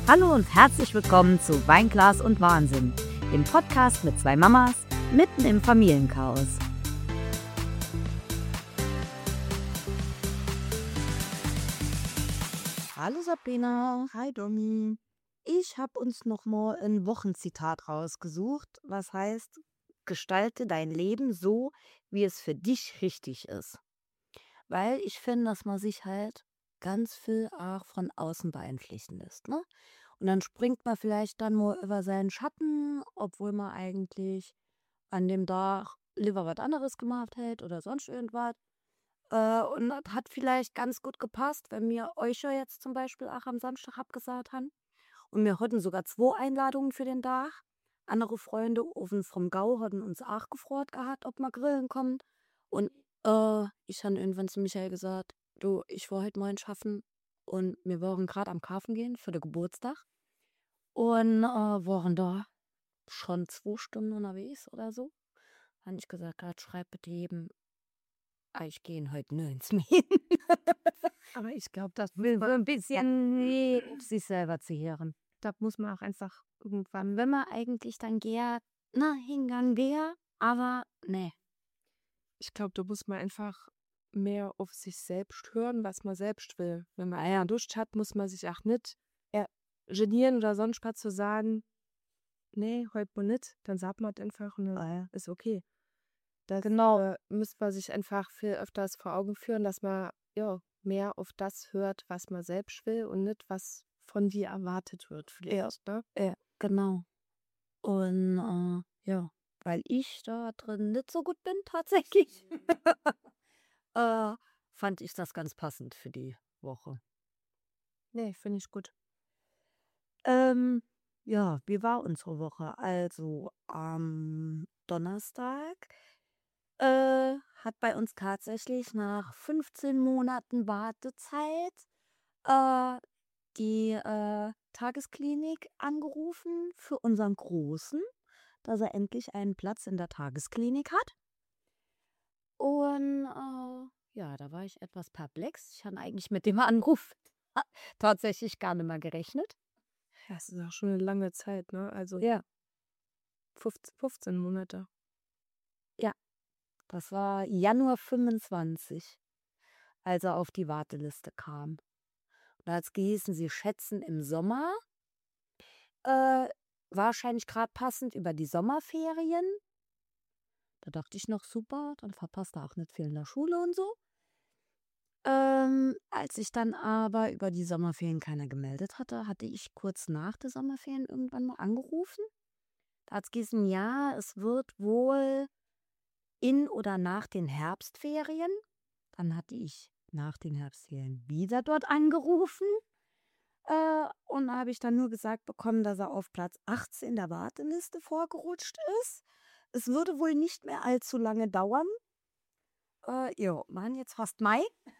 Hallo und herzlich willkommen zu Weinglas und Wahnsinn, dem Podcast mit zwei Mamas mitten im Familienchaos. Hallo Sabrina. Hi Domi. Ich habe uns nochmal ein Wochenzitat rausgesucht, was heißt, gestalte dein Leben so, wie es für dich richtig ist. Weil ich finde, dass man sich halt ganz viel auch von außen beeinflussen lässt, ne? Und dann springt man vielleicht dann mal über seinen Schatten, obwohl man eigentlich an dem Tag lieber was anderes gemacht hätte oder sonst irgendwas. Und das hat vielleicht ganz gut gepasst, wenn wir euch ja jetzt zum Beispiel auch am Samstag abgesagt haben. Und wir hatten sogar 2 Einladungen für den Tag. Andere Freunde oben vom Gau hatten uns auch gefragt gehabt, ob wir grillen kommen. Und ich habe irgendwann zu Michael gesagt, du, ich war heute mal schaffen und wir waren gerade am Kaufen gehen für den Geburtstag. Und waren da schon 2 Stunden unterwegs oder so. Habe ich gesagt, gerade schreib bitte jedem, ich gehe heute nirgends mehr hin. Aber ich glaube, das Will so ein bisschen auf sich selber zehren. da muss man auch einfach irgendwann, Wenn man eigentlich dann gern, na, hingegangen wäre, aber ne. ich glaube, da muss man einfach mehr auf sich selbst hören, was man selbst will. Wenn man Eier Lust hat, muss man sich auch nicht genieren oder sonst was zu sagen, nee, heute mal nicht. Dann sagt man einfach und dann ist okay. Das Genau. müsste man sich einfach viel öfters vor Augen führen, dass man mehr auf das hört, was man selbst will und nicht, was von dir erwartet wird. Vielleicht, ne? Genau. Und ja, weil ich da drin nicht so gut bin tatsächlich, fand ich das ganz passend für die Woche. Nee, finde ich gut. Ja, wie war unsere Woche? Also am Donnerstag hat bei uns tatsächlich nach 15 Monaten Wartezeit äh, die Tagesklinik angerufen für unseren Großen, dass er endlich einen Platz in der Tagesklinik hat. Und ja, da war ich etwas perplex. Ich habe eigentlich mit dem Anruf tatsächlich gar nicht mehr gerechnet. Ja, es ist auch schon eine lange Zeit, ne? Also Ja, 15 Monate. ja, das war Januar 25, als er auf die Warteliste kam. Da hat es gehießen, sie schätzen im Sommer, äh, wahrscheinlich gerade passend über die Sommerferien. Da dachte ich noch, super, dann verpasst er auch nicht viel in der Schule und so. Als sich dann aber über die Sommerferien keiner gemeldet hatte, hatte ich kurz nach der Sommerferien irgendwann mal angerufen. Da hat es geheißen, ja, es wird wohl in oder nach den Herbstferien. Dann hatte ich nach den Herbstferien wieder dort angerufen. Und da habe ich dann nur gesagt bekommen, dass er auf Platz 18 der Warteliste vorgerutscht ist. Es würde wohl nicht mehr allzu lange dauern. Ja, waren jetzt fast Mai.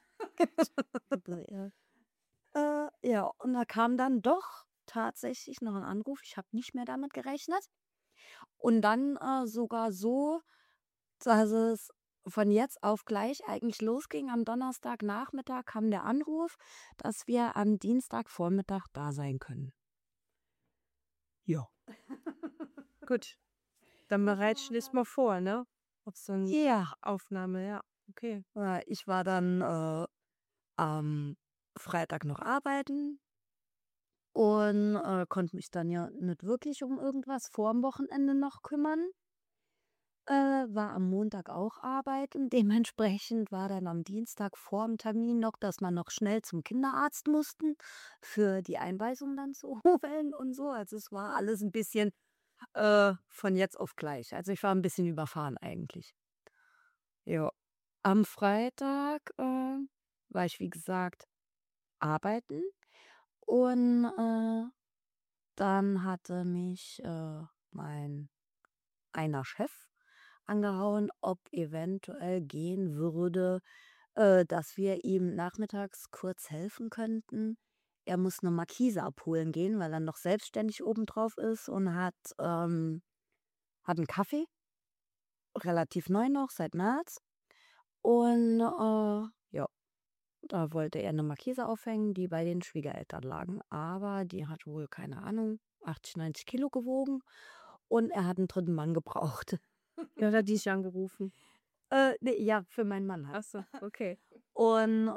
Ja, und da kam dann doch tatsächlich noch ein Anruf. Ich habe nicht mehr damit gerechnet. Und dann sogar so, dass es von jetzt auf gleich eigentlich losging. Am Donnerstagnachmittag kam der Anruf, dass wir am Dienstagvormittag da sein können. Ja. Gut, dann bereitest du das mal vor, ne? Ob so eine Ja, Aufnahme, ja. Okay. ich war dann am Freitag noch arbeiten und konnte mich dann ja nicht wirklich um irgendwas vor dem Wochenende noch kümmern. War am Montag auch arbeiten. Dementsprechend war dann am Dienstag vor dem Termin noch, dass man noch schnell zum Kinderarzt mussten, für die Einweisung dann zu holen und so. Also es war alles ein bisschen von jetzt auf gleich. Also ich war ein bisschen überfahren eigentlich. Ja. Am Freitag war ich, wie gesagt, arbeiten und dann hatte mich mein einer Chef angehauen, ob eventuell gehen würde, dass wir ihm nachmittags kurz helfen könnten. Er muss eine Markise abholen gehen, weil er noch selbstständig obendrauf ist und hat einen Kaffee, relativ neu noch, seit März. Und ja, Da wollte er eine Markise aufhängen, die bei den Schwiegereltern lagen. Aber die hat wohl, keine Ahnung, 80, 90 Kilo gewogen und er hat einen dritten Mann gebraucht. Ja, da hat die dich angerufen. Ne, ja, für meinen Mann halt. Ach so, okay. Und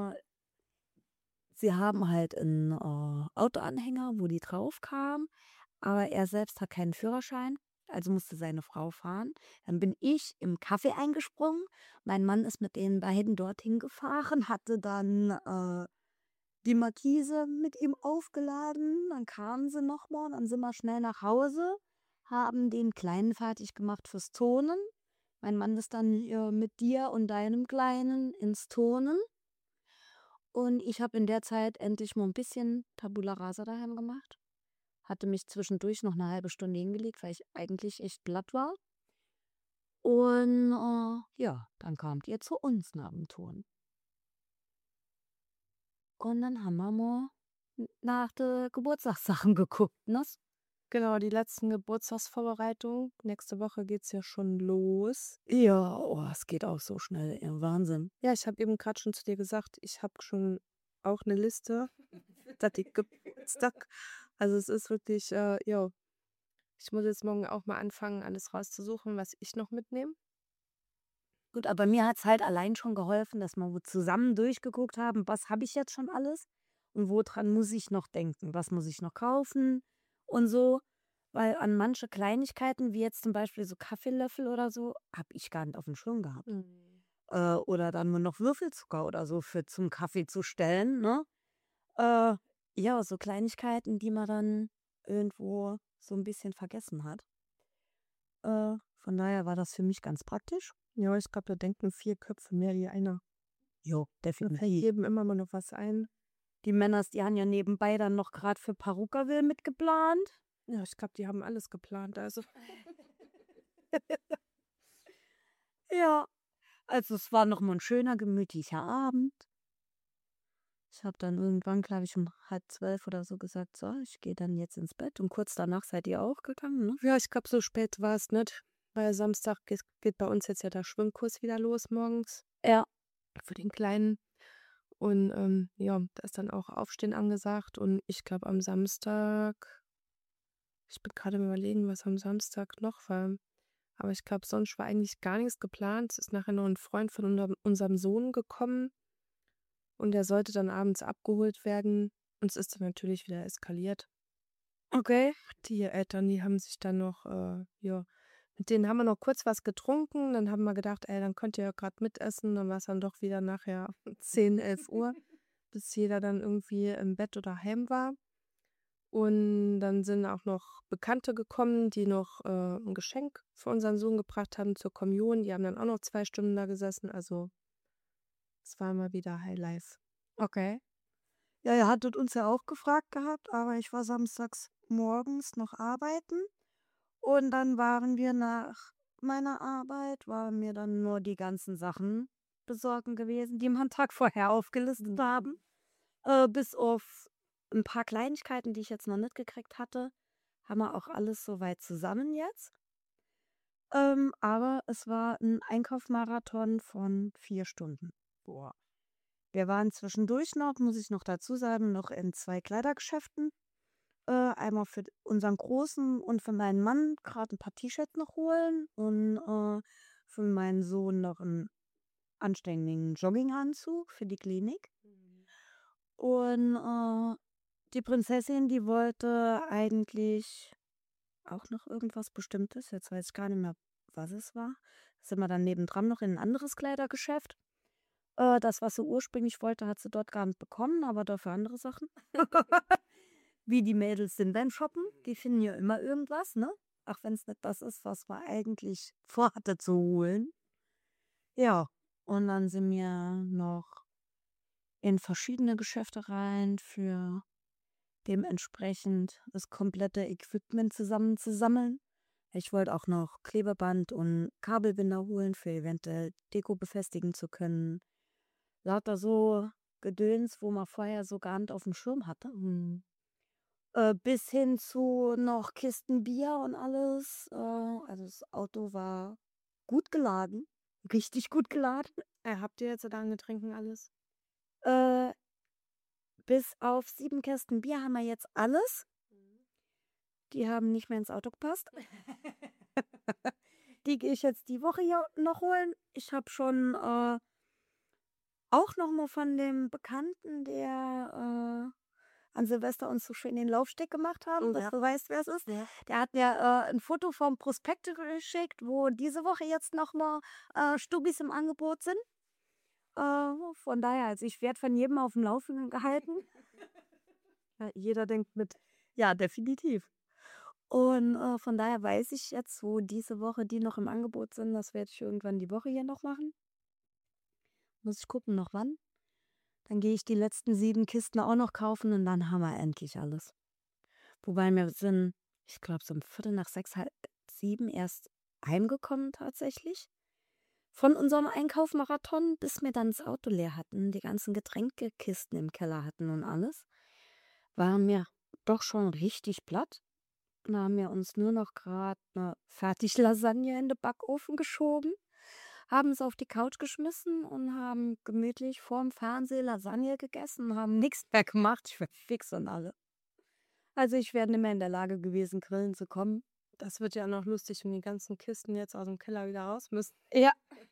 sie haben halt einen Autoanhänger, wo die drauf kam, aber er selbst hat keinen Führerschein, also musste seine Frau fahren. Dann bin ich im Kaffee eingesprungen. Mein Mann ist mit den beiden dorthin gefahren, hatte dann die Markise mit ihm aufgeladen. Dann kamen sie nochmal und dann sind wir schnell nach Hause, haben den Kleinen fertig gemacht fürs Turnen. Mein Mann ist dann mit dir und deinem Kleinen ins Turnen. Und ich habe in der Zeit endlich mal ein bisschen Tabula Rasa daheim gemacht. Hatte mich zwischendurch noch eine halbe Stunde hingelegt, weil ich eigentlich echt platt war. Und ja, dann kamt ihr zu uns nach dem Turnen. Und dann haben wir mal nach den Geburtstagssachen geguckt, ne? Genau, die letzten Geburtstagsvorbereitungen. Nächste Woche geht's ja schon los. Ja, oh, es geht auch so schnell, Wahnsinn. Ja, ich habe eben gerade schon zu dir gesagt, ich habe schon auch eine Liste, dass ich Geburtstag. Also es ist wirklich, ja, ich muss jetzt morgen auch mal anfangen, alles rauszusuchen, was ich noch mitnehme. Gut, aber mir hat es halt allein schon geholfen, dass wir zusammen durchgeguckt haben, was habe ich jetzt schon alles und woran muss ich noch denken, was muss ich noch kaufen und so. Weil an manche Kleinigkeiten, wie jetzt zum Beispiel so Kaffeelöffel oder so, habe ich gar nicht auf dem Schirm gehabt. Mhm. Oder dann nur noch Würfelzucker oder so für zum Kaffee zu stellen, ne? Äh, ja, so Kleinigkeiten, die man dann irgendwo so ein bisschen vergessen hat. Von daher war das für mich ganz praktisch. Ja, ich glaube, da denken 4 Köpfe mehr wie einer. Jo, Da fällt definitiv. jedem immer mal noch was ein. Die Männers, die haben ja nebenbei dann noch gerade für Perukaville mitgeplant. Ja, ich glaube, die haben alles geplant. Also, Ja, also es war noch mal 'n schöner, gemütlicher Abend. Ich habe dann irgendwann, glaube ich, um 11:30 oder so gesagt: „So, ich gehe dann jetzt ins Bett." Und kurz danach seid ihr auch gegangen, ne? ja, ich glaube, so spät war es nicht. Weil Samstag geht bei uns jetzt ja der Schwimmkurs wieder los morgens Ja. für den Kleinen. Und ja, da ist dann auch Aufstehen angesagt. Und ich glaube, am Samstag, ich bin gerade am Überlegen, was am Samstag noch war. Aber ich glaube, sonst war eigentlich gar nichts geplant. Es ist nachher noch ein Freund von unserem Sohn gekommen und der sollte dann abends abgeholt werden. Und es ist dann natürlich wieder eskaliert. Okay. Die Eltern, die haben sich dann noch, ja, mit denen haben wir noch kurz was getrunken. Dann haben wir gedacht, ey, dann könnt ihr ja gerade mitessen. Dann war es dann doch wieder nachher 10, 11 Uhr, bis jeder dann irgendwie im Bett oder heim war. Und dann sind auch noch Bekannte gekommen, die noch 'n Geschenk für unseren Sohn gebracht haben zur Kommunion. Die haben dann auch noch 2 Stunden da gesessen. Also, es war mal wieder Highlife. Okay. Ja, ihr hattet uns ja auch gefragt gehabt, aber ich war samstags morgens noch arbeiten und dann waren wir nach meiner Arbeit waren wir dann nur die ganzen Sachen besorgen gewesen, die wir 'n Tag vorher aufgelistet haben. Bis auf ein paar Kleinigkeiten, die ich jetzt noch nicht gekriegt hatte, haben wir auch alles soweit zusammen jetzt. Aber es war ein Einkaufsmarathon von 4 Stunden. Boah. Wir waren zwischendurch noch, muss ich noch dazu sagen, noch in 2 Kleidergeschäften. Einmal für unseren Großen und für meinen Mann gerade ein paar T-Shirts noch holen und für meinen Sohn noch einen anständigen Jogginganzug für die Klinik. Mhm. Und die Prinzessin, die wollte eigentlich auch noch irgendwas Bestimmtes. Jetzt weiß ich gar nicht mehr, was es war. Sind wir dann nebendran noch in ein anderes Kleidergeschäft. Das, was sie ursprünglich wollte, hat sie dort gar nicht bekommen, aber dafür andere Sachen. Wie die Mädels sind beim Shoppen. Die finden ja immer irgendwas, ne? Auch wenn es nicht das ist, was man eigentlich vorhatte zu holen. Ja, und dann sind wir noch in verschiedene Geschäfte rein für dementsprechend das komplette Equipment zusammenzusammeln. Ich wollte auch noch Klebeband und Kabelbinder holen, für eventuell Deko befestigen zu können. Lauter so Gedöns, wo man vorher so gar nicht auf dem Schirm hatte. Bis hin zu noch Kisten Bier und alles. Also das Auto war gut geladen, richtig gut geladen. Habt ihr jetzt so lange trinken alles? Äh, bis auf 7 Kästen Bier haben wir jetzt alles. Die haben nicht mehr ins Auto gepasst. Die gehe ich jetzt die Woche hier noch holen. Ich habe schon auch noch mal von dem Bekannten, der an Silvester uns so schön den Laufsteg gemacht haben, dass Ja. du weißt, wer es ist. Ja. Der hat mir ein Foto vom Prospekt geschickt, wo diese Woche jetzt noch mal Stubis im Angebot sind. Von daher, also ich werde von jedem auf dem Laufenden gehalten. Ja, jeder denkt mit. Ja, definitiv. Und von daher weiß ich jetzt, wo diese Woche die noch im Angebot sind, das werde ich irgendwann die Woche hier noch machen. Muss ich gucken, noch wann. Dann gehe ich die letzten 7 Kisten auch noch kaufen und dann haben wir endlich alles. Wobei wir sind, ich glaube, so um Viertel nach 6, halb 7 erst heimgekommen tatsächlich. Von unserem Einkaufmarathon, bis wir dann das Auto leer hatten, die ganzen Getränkekisten im Keller hatten und alles, waren wir doch schon richtig platt. Da haben wir uns nur noch gerade eine Fertiglasagne in den Backofen geschoben, haben es auf die Couch geschmissen und haben gemütlich vorm Fernseher Lasagne gegessen, haben nichts mehr gemacht. Ich war fix und alle. Also ich wäre nicht mehr in der Lage gewesen, grillen zu kommen. Das wird ja auch noch lustig, wenn die ganzen Kisten jetzt aus dem Keller wieder raus müssen. Ja.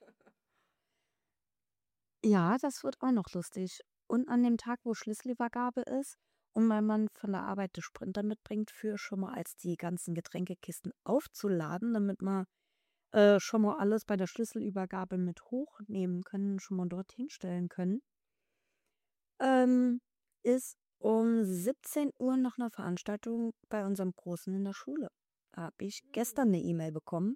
Ja, das wird auch noch lustig. Und an dem Tag, wo Schlüsselübergabe ist und mein Mann von der Arbeit den Sprinter mitbringt, für schon mal als die ganzen Getränkekisten aufzuladen, damit man schon mal alles bei der Schlüsselübergabe mit hochnehmen können, schon mal dorthin stellen können, ist um 17 Uhr noch eine Veranstaltung bei unserem Großen in der Schule. Da habe ich gestern eine E-Mail bekommen.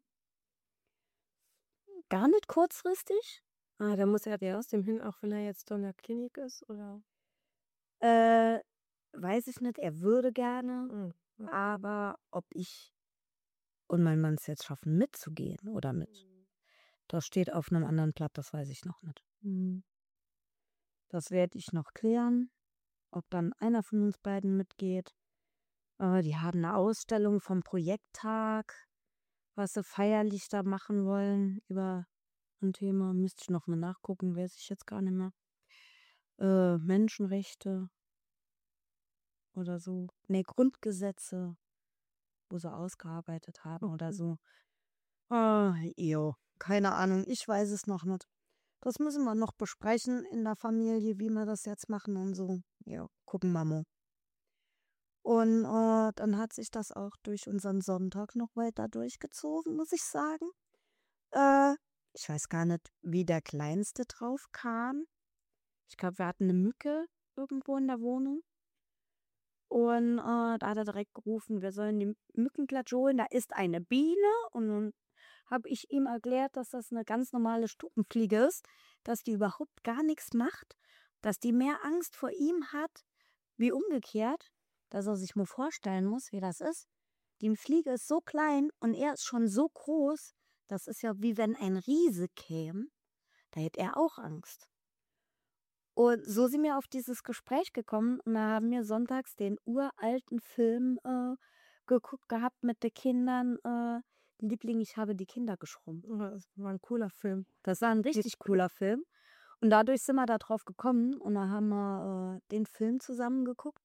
Gar nicht kurzfristig. Ah, da muss er ja aus dem hin, auch wenn er jetzt doch in der Klinik ist, oder? Äh, weiß ich nicht, er würde gerne, Mhm. aber ob ich und mein Mann es jetzt schaffen, mitzugehen oder mit. Das steht auf einem anderen Blatt, das weiß ich noch nicht. Mhm. Das werde ich noch klären, ob dann einer von uns beiden mitgeht. Die haben eine Ausstellung vom Projekttag, was sie feierlich da machen wollen über ein Thema. Müsste ich noch mal nachgucken, weiß ich jetzt gar nicht mehr. Menschenrechte oder so. Ne, Grundgesetze, wo sie ausgearbeitet haben oder so. Jo, keine Ahnung, ich weiß es noch nicht. Das müssen wir noch besprechen in der Familie, wie wir das jetzt machen und so. Ja, gucken wir mal. Und dann hat sich das auch durch unseren Sonntag noch weiter durchgezogen, muss ich sagen. Äh, ich weiß gar nicht, wie der Kleinste drauf kam. Ich glaube, wir hatten eine Mücke irgendwo in der Wohnung. Und da hat er direkt gerufen, wir sollen die Mückenklatsch holen. Da ist eine Biene. Und dann habe ich ihm erklärt, dass das eine ganz normale Stubenfliege ist, dass die überhaupt gar nichts macht, dass die mehr Angst vor ihm hat, wie umgekehrt, dass er sich mal vorstellen muss, wie das ist. Die Fliege ist so klein und er ist schon so groß, das ist ja wie wenn ein Riese käme, da hätte er auch Angst. Und so sind wir auf dieses Gespräch gekommen und da haben wir sonntags den uralten Film geguckt gehabt mit den Kindern. Liebling, ich habe die Kinder geschrumpft. Ja, das war ein cooler Film. Das war ein richtig cooler Film. Und dadurch sind wir da drauf gekommen und da haben wir den Film zusammen geguckt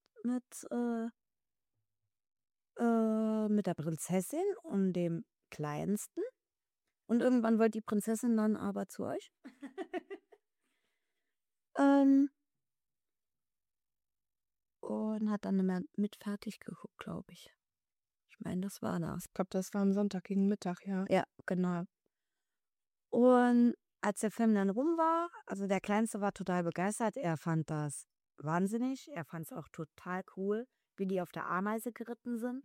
mit der Prinzessin und dem Kleinsten. Und irgendwann wollte die Prinzessin dann aber zu euch. ähm, und hat dann nicht mehr mit fertig geguckt, glaube ich. Ich meine, das war das. Ich glaube, das war am Sonntag gegen Mittag, ja. Ja, genau. Und als der Film dann rum war, also der Kleinste war total begeistert. Er fand das wahnsinnig. Er fand es auch total cool, wie die auf der Ameise geritten sind.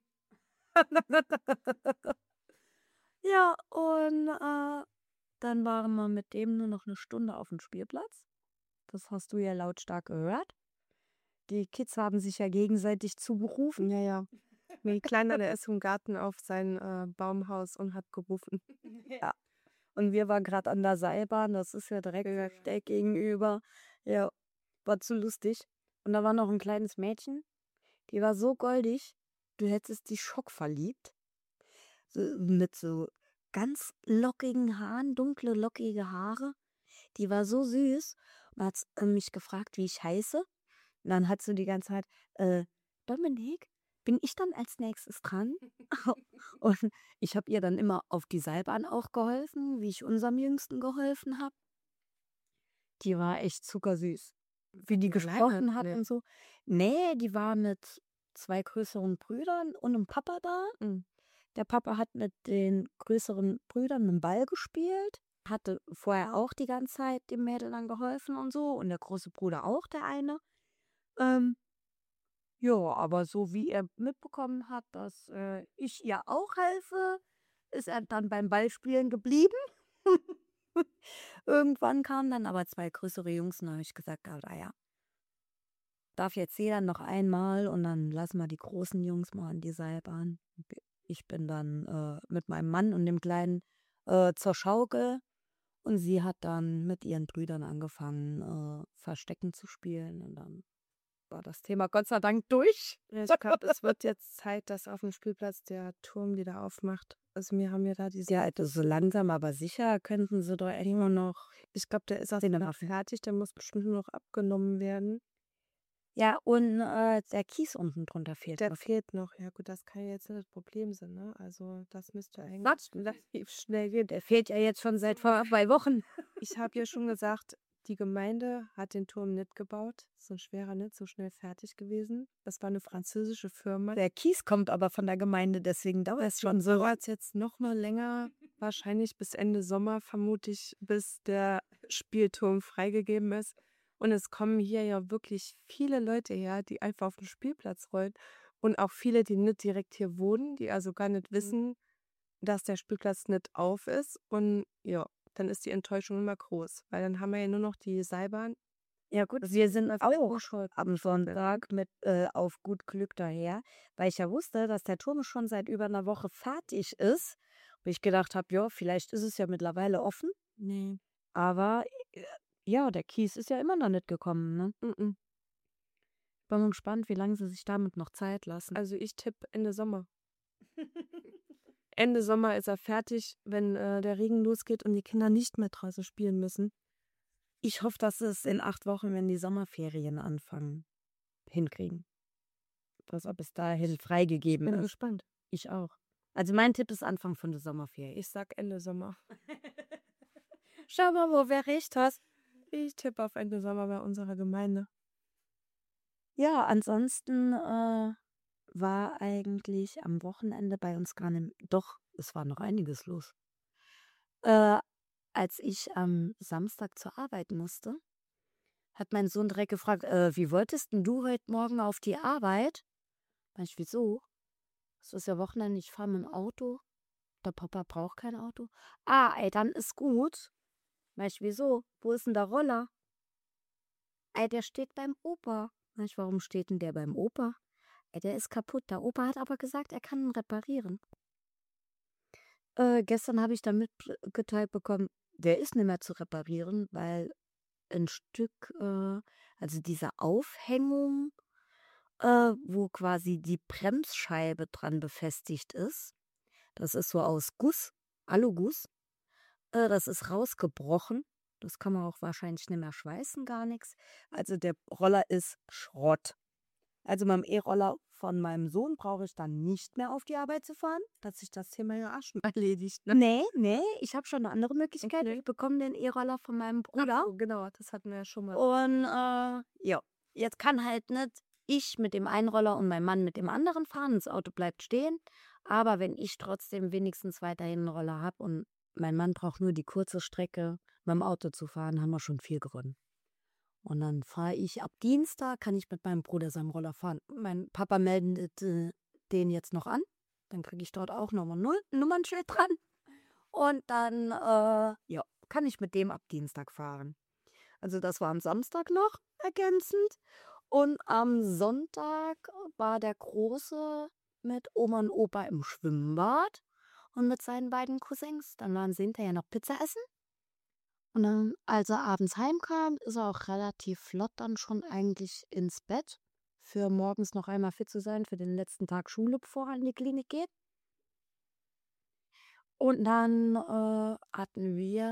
Ja, und dann waren wir mit dem nur noch eine Stunde auf dem Spielplatz. Das hast du ja lautstark gehört. Die Kids haben sich ja gegenseitig zugerufen. Ja, ja. Mein Kleiner, der ist im Garten auf sein Baumhaus und hat gerufen. Ja. Und wir waren gerade an der Seilbahn, das ist ja direkt schräg gegenüber. Ja, war zu lustig. Und da war noch ein kleines Mädchen, die war so goldig, du hättest dich schockverliebt. So, mit so ganz lockigen Haaren, dunkle, lockige Haare. Die war so süß und hat mich gefragt, wie ich heiße. Und dann hat sie die ganze Zeit, Dominik, bin ich dann als nächstes dran? Und ich habe ihr dann immer auf die Seilbahn auch geholfen, wie ich unserem Jüngsten geholfen habe. Die war echt zuckersüß. Wie die Alleine? gesprochen hat Nee. und so. Nee, die war mit 2 größeren Brüdern und 'nem Papa da. Mhm. Der Papa hat mit den größeren Brüdern mit'm Ball gespielt, hatte vorher auch die ganze Zeit dem Mädel dann geholfen und so und der große Bruder auch, der eine. Ähm, ja, aber so wie er mitbekommen hat, dass, ich ihr auch helfe, ist er dann beim Ballspielen geblieben. Irgendwann kamen dann aber 2 größere Jungs und da habe ich gesagt gehabt: „Ah ja, darf jetzt jeder noch einmal und dann lassen wir die großen Jungs mal an die Seilbahn.“ Ich bin dann, mit meinem Mann und dem Kleinen, zur Schaukel und sie hat dann mit ihren Brüdern angefangen, Verstecken zu spielen und dann war das Thema Gott sei Dank durch. Ja, ich glaube, es wird jetzt Zeit, dass auf dem Spielplatz der Turm wieder aufmacht. Also, wir haben ja da diese Ja, also so langsam aber sicher könnten sie doch immer noch ich glaube, der ist auch den bald Raffen. fertig, der muss bestimmt nur noch abgenommen werden. Ja, und, der Kies unten drunter fehlt Der noch. fehlt noch. Ja gut, das kann ja jetzt nicht das Problem sein, ne? Also, das müsste eigentlich Was? relativ schnell gehen. Der fehlt ja jetzt schon seit vor 2 Wochen. Ich habe ja schon gesagt, die Gemeinde hat den Turm nicht gebaut. So ein schwerer nicht so schnell fertig gewesen. Das war eine französische Firma. Der Kies kommt aber von der Gemeinde, deswegen dauert es schon so. Dauert jetzt noch mal länger, wahrscheinlich bis Ende Sommer, vermute ich, bis der Spielturm freigegeben ist. Und es kommen hier ja wirklich viele Leute her, die einfach auf den Spielplatz wollen. Und auch viele, die nicht direkt hier wohnen, die also gar nicht wissen, dass der Spielplatz nicht auf ist. Und ja, dann ist die Enttäuschung immer groß, weil dann haben wir ja nur noch die Seilbahn. Ja gut, Das wir sind läuft auch schon. am Sonntag mit, auf gut Glück daher, weil ich ja wusste, dass der Turm schon seit über 'ner Woche fertig ist, wo ich gedacht habe: „Ja, vielleicht ist es ja mittlerweile offen“, Nee. aber, ja, der Kies ist ja immer noch nicht gekommen, ne? Mhm. Bin mal gespannt, wie lange sie sich damit noch Zeit lassen. Also ich tippe Ende Sommer. Ende Sommer ist er fertig, wenn der Regen losgeht und die Kinder nicht mehr draußen spielen müssen. Ich hoffe, dass sie es in 8 Wochen, wenn die Sommerferien anfangen, hinkriegen, dass er bis dahin freigegeben Bin ist. gespannt. Ich auch. Also, mein Tipp ist Anfang von der Sommerferien. Ich sag Ende Sommer. Schau mal, wo wer recht hat. Ich tippe auf Ende Sommer bei unserer Gemeinde. Ja, ansonsten, war eigentlich am Wochenende bei uns gar nicht doch, es war noch einiges los. Äh, als ich am Samstag zur Arbeit musste, hat mein Sohn direkt gefragt: wie wolltest 'n du heute Morgen auf die Arbeit?“ Meine ich: „Wieso? Es ist ja Wochenende, ich fahre mit'm Auto. Der Papa braucht kein Auto.“ „Ah, ey, dann ist gut.“ Meine ich: „Wieso? Wo ist 'n der Roller?“ „Ey, der steht beim Opa.“ Meine ich: „Warum steht 'n der beim Opa?“ „Ey, der ist kaputt. Der Opa hat aber gesagt, er kann ihn reparieren.“ gestern habe ich dann mitgeteilt bekommen, der ist nicht mehr zu reparieren, weil ein Stück, also diese Aufhängung, wo quasi die Bremsscheibe dran befestigt ist, das ist so aus Guss, Aluguss, das ist rausgebrochen. Das kann man auch wahrscheinlich nicht mehr schweißen, gar nichts. Also der Roller ist Schrott. Also mit'm E-Roller von meinem Sohn brauche ich dann nicht mehr auf die Arbeit zu fahren. Hat sich das Thema ja auch schon erledigt, ne? Ne, ne, ich habe schon 'ne andere Möglichkeit. Okay. Ich bekomme den E-Roller von meinem Ach Bruder so, genau, das hatten wir ja schon mal. und, ja, jetzt kann halt nicht ich mit dem einen Roller und mein Mann mit dem anderen fahren. Das Auto bleibt stehen. Aber wenn ich trotzdem wenigstens weiterhin 'n Roller habe und mein Mann braucht nur die kurze Strecke mit'm Auto zu fahren, haben wir schon viel gewonnen. Und dann fahre ich ab Dienstag kann ich mit meinem Bruder seinem Roller fahren. Mein Papa meldet, den jetzt noch an. Dann kriege ich dort auch noch mal 'n Nummernschild dran. Und dann, ja, kann ich mit dem ab Dienstag fahren. Also das war am Samstag noch ergänzend. Und am Sonntag war der Große mit Oma und Opa im Schwimmbad und mit seinen beiden Cousins. Dann waren sie hinterher noch Pizza essen. Und dann, als er abends heimkam, ist er auch relativ flott dann schon eigentlich ins Bett, für morgens noch einmal fit zu sein für den letzten Tag Schule, bevor er in die Klinik geht. Und dann, hatten wir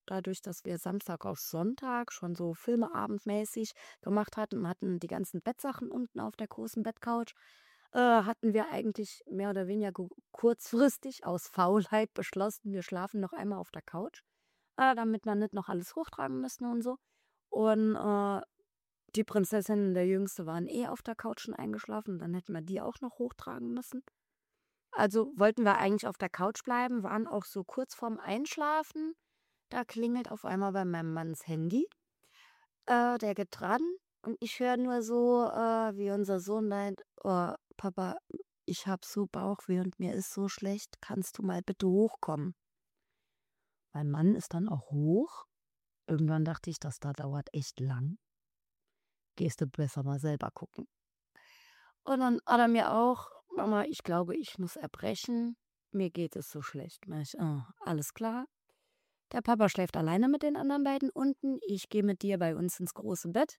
dadurch, dass wir Samstag auf Sonntag schon so filmeabendmäßig gemacht hatten die ganzen Bettsachen unten auf der großen Bettcouch, hatten wir eigentlich mehr oder weniger kurzfristig aus Faulheit beschlossen, wir schlafen noch einmal auf der Couch, damit wir nicht noch alles hochtragen müssen und so. Und die Prinzessin und der Jüngste waren auf der Couch schon eingeschlafen, dann hätten wir die auch noch hochtragen müssen. Also wollten wir eigentlich auf der Couch bleiben, waren auch so kurz vorm Einschlafen. Da klingelt auf einmal bei meinem Mann das Handy. Der geht dran und ich höre nur so, wie unser Sohn meint, oh, Papa, ich habe so Bauchweh und mir ist so schlecht, kannst du mal bitte hochkommen? Mein Mann ist dann auch hoch. Irgendwann dachte ich, das da dauert echt lang. Gehst du besser mal selber gucken. Und dann hat er mir auch, Mama, ich glaube, ich muss erbrechen. Mir geht es so schlecht. Alles klar. Der Papa schläft alleine mit den anderen beiden unten. Ich gehe mit dir bei uns ins große Bett.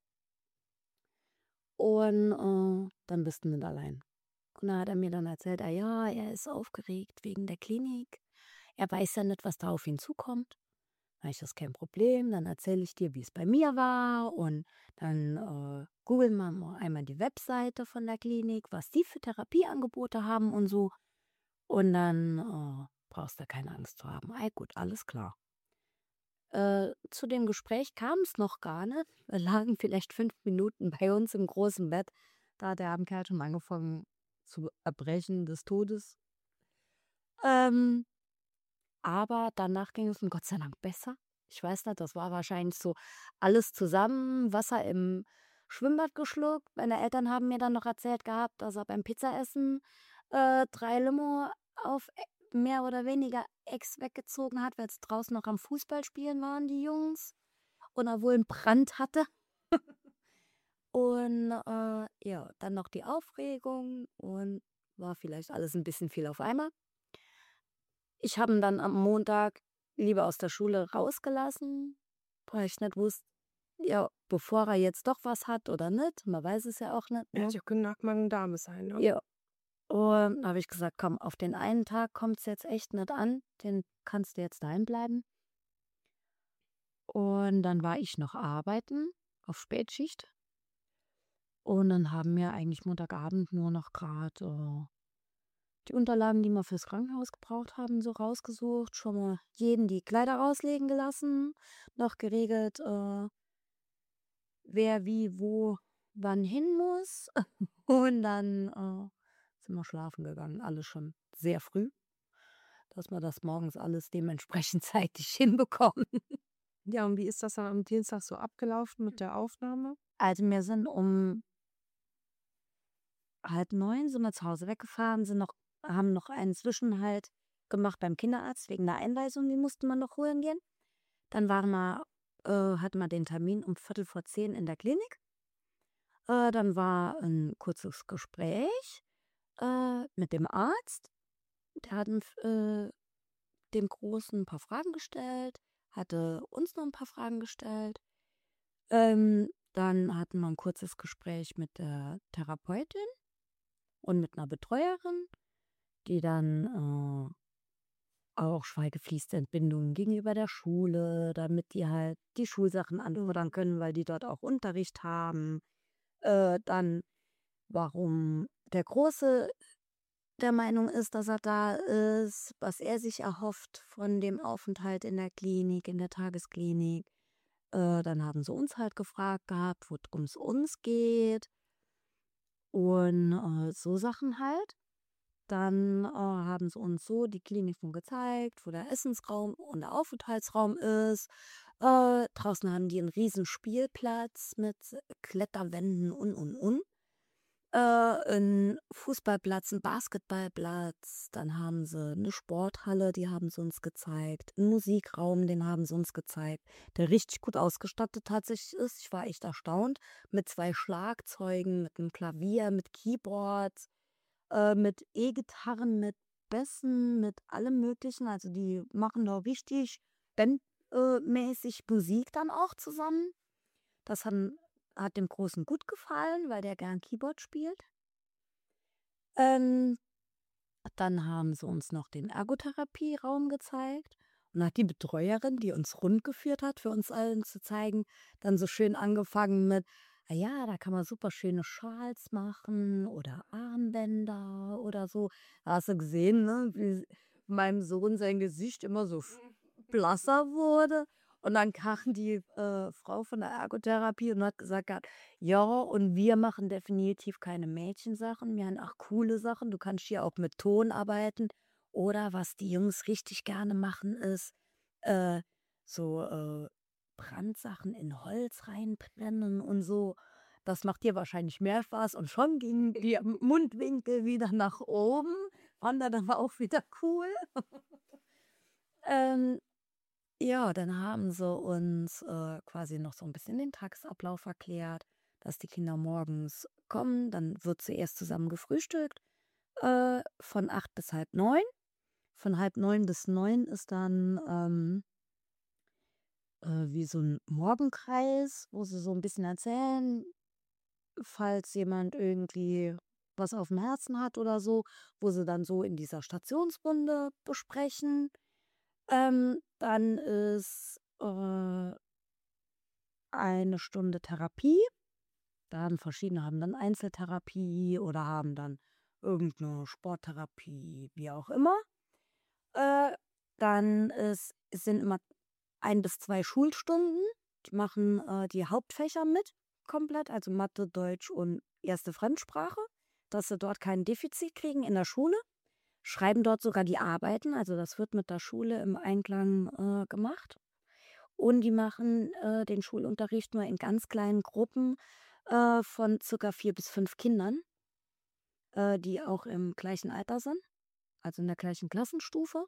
Und dann bist du nicht allein. Und da hat er mir dann erzählt, ja, er ist aufgeregt wegen der Klinik. Er weiß ja nicht, was da auf ihn zukommt. Da habe ich, das kein Problem. Dann erzähle ich dir, wie es bei mir war. Und dann googeln wir mal einmal die Webseite von der Klinik, was die für Therapieangebote haben und so. Und dann brauchst du keine Angst zu haben. Gut, alles klar. Zu dem Gespräch kam es noch gar nicht. Wir lagen vielleicht 5 Minuten bei uns im großen Bett. Da hat der arme Kerl schon angefangen zu erbrechen des Todes. Aber danach ging es ihm Gott sei Dank besser. Ich weiß nicht, das war wahrscheinlich so alles zusammen, Wasser im Schwimmbad geschluckt. Meine Eltern haben mir dann noch erzählt gehabt, dass er beim Pizzaessen 3 Limo auf mehr oder weniger Ex weggezogen hat, weil es draußen noch am Fußballspielen waren, die Jungs. Und er wohl einen Brand hatte. Und ja, dann noch die Aufregung und war vielleicht alles ein bisschen viel auf einmal. Ich habe ihn dann am Montag lieber aus der Schule rausgelassen, weil ich nicht wusste, ja, bevor er jetzt doch was hat oder nicht. Man weiß es ja auch nicht. Ja, Ne? die können nach Magen-Darm sein, ne? Ja. Und da habe ich gesagt, komm, auf den einen Tag kommt es jetzt echt nicht an. Den kannst du jetzt daheim bleiben. Und dann war ich noch arbeiten auf Spätschicht. Und dann haben wir eigentlich Montagabend nur noch gerade die Unterlagen, die wir fürs Krankenhaus gebraucht haben, so rausgesucht. Schon mal jeden die Kleider rauslegen gelassen. Noch geregelt, wer wie wo wann hin muss. Und dann sind wir schlafen gegangen. Alles schon sehr früh, dass wir das morgens alles dementsprechend zeitig hinbekommen. Ja, und wie ist das dann am Dienstag so abgelaufen mit der Aufnahme? Also wir sind um 8:30 sind wir zu Hause weggefahren, haben noch einen Zwischenhalt gemacht beim Kinderarzt wegen der Einweisung, die musste man noch holen gehen. Dann hatten wir den Termin um 9:45 in der Klinik. Dann war ein kurzes Gespräch mit dem Arzt. Der hat dem Großen ein paar Fragen gestellt, hatte uns noch ein paar Fragen gestellt. Dann hatten wir ein kurzes Gespräch mit der Therapeutin und mit einer Betreuerin, die dann auch schweigefließende Entbindungen gegenüber der Schule, damit die halt die Schulsachen anfordern können, weil die dort auch Unterricht haben. Dann, warum der Große der Meinung ist, dass er da ist, was er sich erhofft von dem Aufenthalt in der Klinik, in der Tagesklinik. Dann haben sie uns halt gefragt gehabt, worum es uns geht und so Sachen halt. Dann haben sie uns so die Kliniken gezeigt, wo der Essensraum und der Aufenthaltsraum ist. Draußen haben die einen riesen Spielplatz mit Kletterwänden und. Ein Fußballplatz, ein Basketballplatz. Dann haben sie eine Sporthalle, die haben sie uns gezeigt. Einen Musikraum, den haben sie uns gezeigt, der richtig gut ausgestattet tatsächlich ist. Ich war echt erstaunt. Mit 2 Schlagzeugen, mit einem Klavier, mit Keyboards, mit E-Gitarren, mit Bässen, mit allem Möglichen. Also die machen da richtig bandmäßig Musik dann auch zusammen. Das hat dem Großen gut gefallen, weil der gern Keyboard spielt. Ähm, Dann haben sie uns noch den Ergotherapieraum gezeigt, Und hat die Betreuerin, die uns rund geführt hat, für uns allen zu zeigen, dann so schön angefangen mit: „Ah ja, da kann man super schöne Schals machen oder Armbänder oder so.“ Da hast du gesehen, ne, wie meinem Sohn sein Gesicht immer so blasser wurde. Und dann kam die, Frau von der Ergotherapie und hat gesagt gehabt: „Ja, und wir machen definitiv keine Mädchensachen. Wir haben auch coole Sachen. Du kannst hier auch mit Ton arbeiten. Oder was die Jungs richtig gerne machen, ist, äh, so, Brandsachen in Holz reinbrennen und so. Das macht dir wahrscheinlich mehr Spaß.“ Und schon gingen die Mundwinkel wieder nach oben. Fand er dann auch wieder cool. Ähm, ja, dann haben sie uns, quasi noch so ein bisschen den Tagesablauf erklärt, dass die Kinder morgens kommen, dann wird zuerst zusammen gefrühstückt, von 8 bis halb neun. Von halb neun bis neun ist dann, wie so ein Morgenkreis, wo sie so ein bisschen erzählen, falls jemand irgendwie was auf dem Herzen hat oder so, wo sie dann so in dieser Stationsrunde besprechen. Dann ist, 1 Stunde Therapie. Da haben verschiedene haben dann Einzeltherapie oder haben dann irgendeine Sporttherapie, wie auch immer. Äh, Dann es sind immer 1 bis 2 Schulstunden. Die machen, die Hauptfächer mit komplett, also Mathe, Deutsch und erste Fremdsprache, dass sie dort kein Defizit kriegen in der Schule. Schreiben dort sogar die Arbeiten, also das wird mit der Schule im Einklang, gemacht. Und die machen, den Schulunterricht nur in ganz kleinen Gruppen, von circa 4 bis 5 Kindern, die auch im gleichen Alter sind, also in der gleichen Klassenstufe.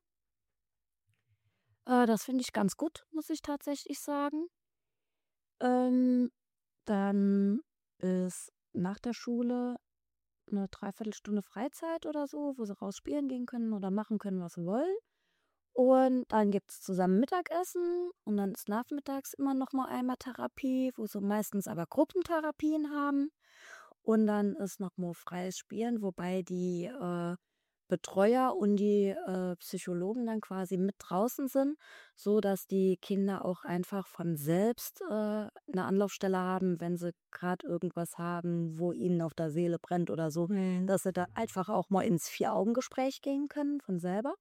Das finde ich ganz gut, muss ich tatsächlich sagen. Ähm, Dann ist nach der Schule eine Dreiviertelstunde Freizeit oder so, wo sie raus spielen gehen können oder machen können, was sie wollen. Und dann gibt's zusammen Mittagessen und dann ist nachmittags immer noch mal einmal Therapie, wo sie meistens aber Gruppentherapien haben. Und dann ist noch mal freies Spielen, wobei die, Betreuer und die, Psychologen dann quasi mit draußen sind, so dass die Kinder auch einfach von selbst, 'ne Anlaufstelle haben, wenn sie gerade irgendwas haben, wo ihnen auf der Seele brennt oder so, dass sie da einfach auch mal ins Vier-Augen-Gespräch gehen können von selber.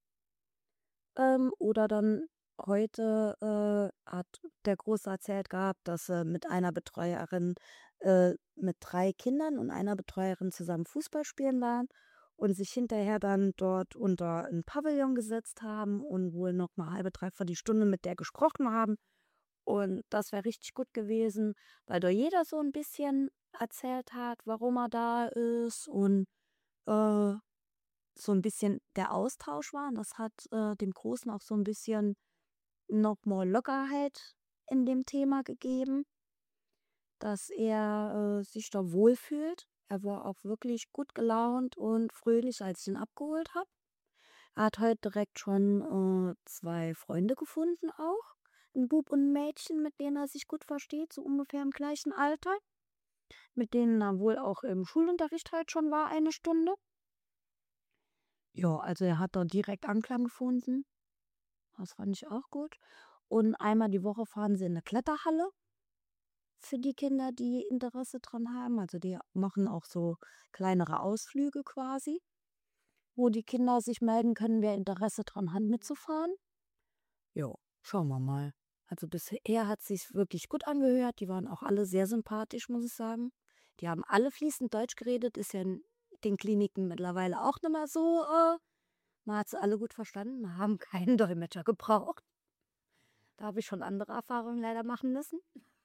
Oder dann heute, hat der Große erzählt gehabt, dass sie mit einer Betreuerin, mit 3 Kindern und einer Betreuerin zusammen Fußball spielen waren und sich hinterher dann dort unter 'n Pavillon gesetzt haben und wohl noch mal halbe, dreiviertel Stunde mit der gesprochen haben. Und das wäre richtig gut gewesen, weil da jeder so ein bisschen erzählt hat, warum er da ist und, äh so ein bisschen der Austausch war und das hat, dem Großen auch so ein bisschen noch mal Lockerheit in dem Thema gegeben, dass er, sich da wohlfühlt. Er war auch wirklich gut gelaunt und fröhlich, als ich ihn abgeholt habe. Er hat heute direkt schon, 2 Freunde gefunden auch, 'n Bub und 'n Mädchen, mit denen er sich gut versteht, so ungefähr im gleichen Alter, mit denen er wohl auch im Schulunterricht halt schon war, 1 Stunde. Ja, also er hat da direkt Anklang gefunden. Das fand ich auch gut. Und einmal die Woche fahren sie in 'ne Kletterhalle für die Kinder, die Interesse dran haben. Also, die machen auch so kleinere Ausflüge quasi, wo die Kinder sich melden können, wer Interesse dran hat, mitzufahren. Jo, schauen wir mal. Also, bisher hat sich's wirklich gut angehört. Die waren auch alle sehr sympathisch, muss ich sagen. Die haben alle fließend Deutsch geredet, ist ja in den Kliniken mittlerweile auch nicht mehr so, man hat sie alle gut verstanden, haben keinen Dolmetscher gebraucht. Da habe ich schon andere Erfahrungen leider machen müssen.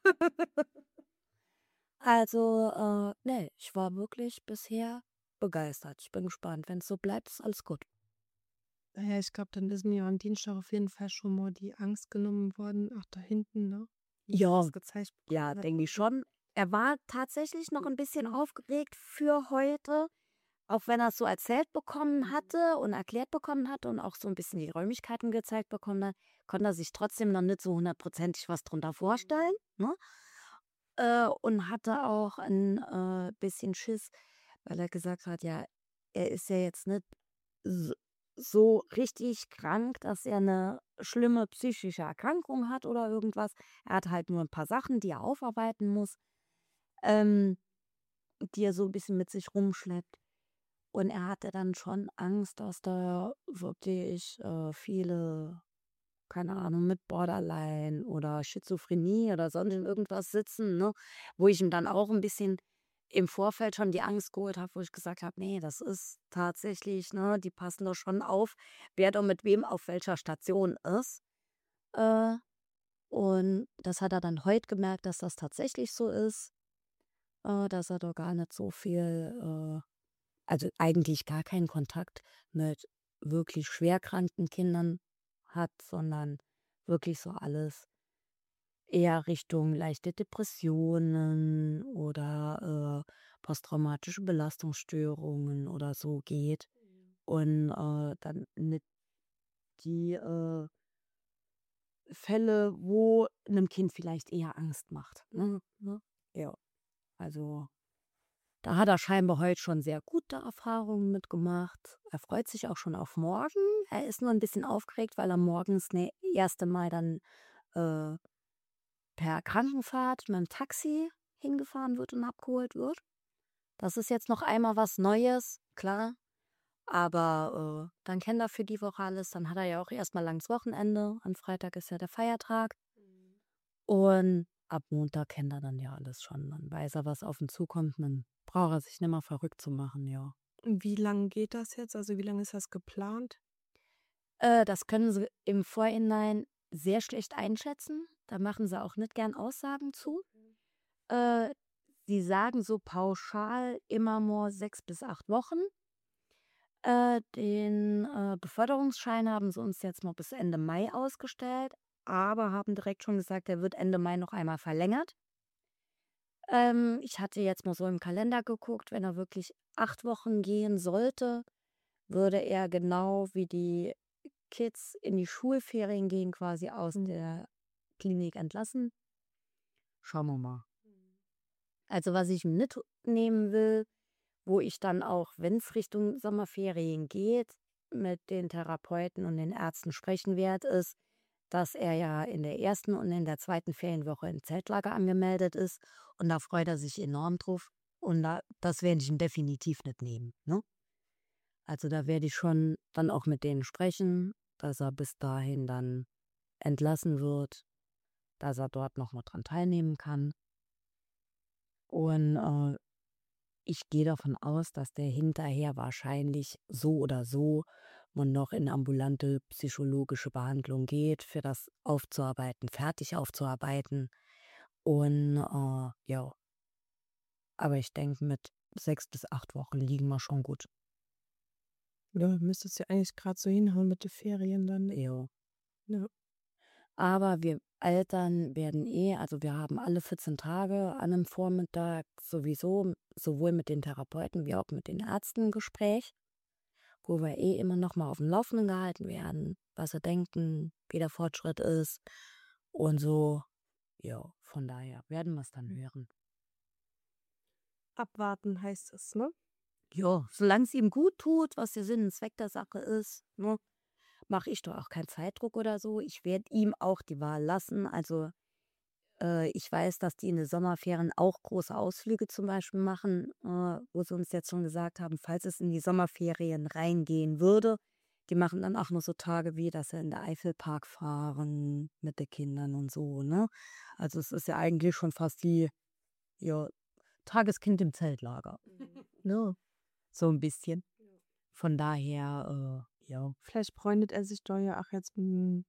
Also, ne, ich war wirklich bisher begeistert. Ich bin gespannt. Wenn es so bleibt, ist alles gut. Na ja, ich glaube, dann ist mir am Dienstag auf jeden Fall schon mal die Angst genommen worden, auch da hinten, ne? Wie sie Ja, das gezeigt ja, bekommen hat. denke ich schon. Er war tatsächlich noch ein bisschen aufgeregt für heute, auch wenn er es so erzählt bekommen hatte und erklärt bekommen hatte und auch so ein bisschen die Räumlichkeiten gezeigt bekommen hat, konnte er sich trotzdem noch nicht so hundertprozentig was drunter vorstellen, ne? Und hatte auch ein, bisschen Schiss, weil er gesagt hat, ja, er ist ja jetzt nicht so richtig krank, dass er eine schlimme psychische Erkrankung hat oder irgendwas. Er hat halt nur ein paar Sachen, die er aufarbeiten muss, ähm, die er so ein bisschen mit sich rumschleppt. Und er hatte dann schon Angst, dass da wirklich, viele, keine Ahnung, mit Borderline oder Schizophrenie oder sonst irgendwas sitzen, ne? Wo ich ihm dann auch ein bisschen im Vorfeld schon die Angst geholt habe, wo ich gesagt habe: „Nee, das ist tatsächlich, ne, die passen da schon auf, wer da mit wem auf welcher Station ist.“ Äh, und das hat er dann heute gemerkt, dass das tatsächlich so ist, dass er da gar nicht so viel, also eigentlich gar keinen Kontakt mit wirklich schwerkranken Kindern hat, sondern wirklich so alles eher Richtung leichte Depressionen oder posttraumatische Belastungsstörungen oder so geht. Und dann nicht die Fälle, wo einem Kind vielleicht eher Angst macht. Ne? Ja, also da hat er scheinbar heute schon sehr gute Erfahrungen mitgemacht. Er freut sich auch schon auf morgen. Er ist nur ein bisschen aufgeregt, weil er morgens das erste Mal dann äh, per Krankenfahrt mit dem Taxi hingefahren wird und abgeholt wird. Das ist jetzt noch einmal was Neues, klar. Aber dann kennt er für die Woche alles. Dann hat er ja auch erstmal langes Wochenende. Am Freitag ist ja der Feiertag. Und ab Montag kennt er dann ja alles schon. Dann weiß er, was auf ihn zukommt. Dann braucht er sich nicht mehr verrückt zu machen, ja. Wie lange geht das jetzt? Also wie lange ist das geplant? Das können sie im Vorhinein sehr schlecht einschätzen. Da machen sie auch nicht gern Aussagen zu. Äh, Sie sagen so pauschal immer nur 6 bis 8 Wochen. Den Beförderungsschein haben sie uns jetzt noch bis Ende Mai ausgestellt, aber haben direkt schon gesagt, der wird Ende Mai noch einmal verlängert. Ich hatte jetzt mal so im Kalender geguckt, wenn er wirklich 8 Wochen gehen sollte, würde er genau wie die Kids in die Schulferien gehen, quasi aus der Klinik entlassen. Schauen wir mal. Also was ich mitnehmen will, wo ich dann auch, wenn es Richtung Sommerferien geht, mit den Therapeuten und den Ärzten sprechen werde, ist, dass er ja in der ersten und in der zweiten Ferienwoche im Zeltlager angemeldet ist. Und da freut er sich enorm drauf. Und das werde ich ihm definitiv nicht nehmen. Ne? Also da werde ich schon dann auch mit denen sprechen, dass er bis dahin dann entlassen wird, dass er dort noch mal dran teilnehmen kann. Und ich gehe davon aus, dass der hinterher wahrscheinlich so oder so man noch in ambulante psychologische Behandlung geht, für das aufzuarbeiten, fertig aufzuarbeiten. Und ja, aber ich denke, mit 6 bis 8 Wochen liegen wir schon gut. Ja, müsstest ja eigentlich gerade so hinhauen mit den Ferien dann. Ja. Ja. Aber wir Eltern werden also wir haben alle 14 Tage an einem Vormittag sowieso sowohl mit den Therapeuten wie auch mit den Ärzten ein Gespräch, wo wir immer noch mal auf dem Laufenden gehalten werden, was sie denken, wie der Fortschritt ist und so. Ja, von daher werden wir es dann hören. Abwarten heißt es, ne? Ja, solange es ihm gut tut, was der Sinn und Zweck der Sache ist, ne, mache ich doch auch keinen Zeitdruck oder so. Ich werde ihm auch die Wahl lassen. Also ich weiß, dass die in den Sommerferien auch große Ausflüge zum Beispiel machen, wo sie uns jetzt schon gesagt haben, falls es in die Sommerferien reingehen würde, die machen dann auch nur so Tage wie, dass sie in der Eifelpark fahren mit den Kindern und so, ne? Also es ist ja eigentlich schon fast wie, ja, Tageskind im Zeltlager, ne? So ein bisschen. Von daher, ja. Vielleicht freundet er sich da ja auch jetzt mit ein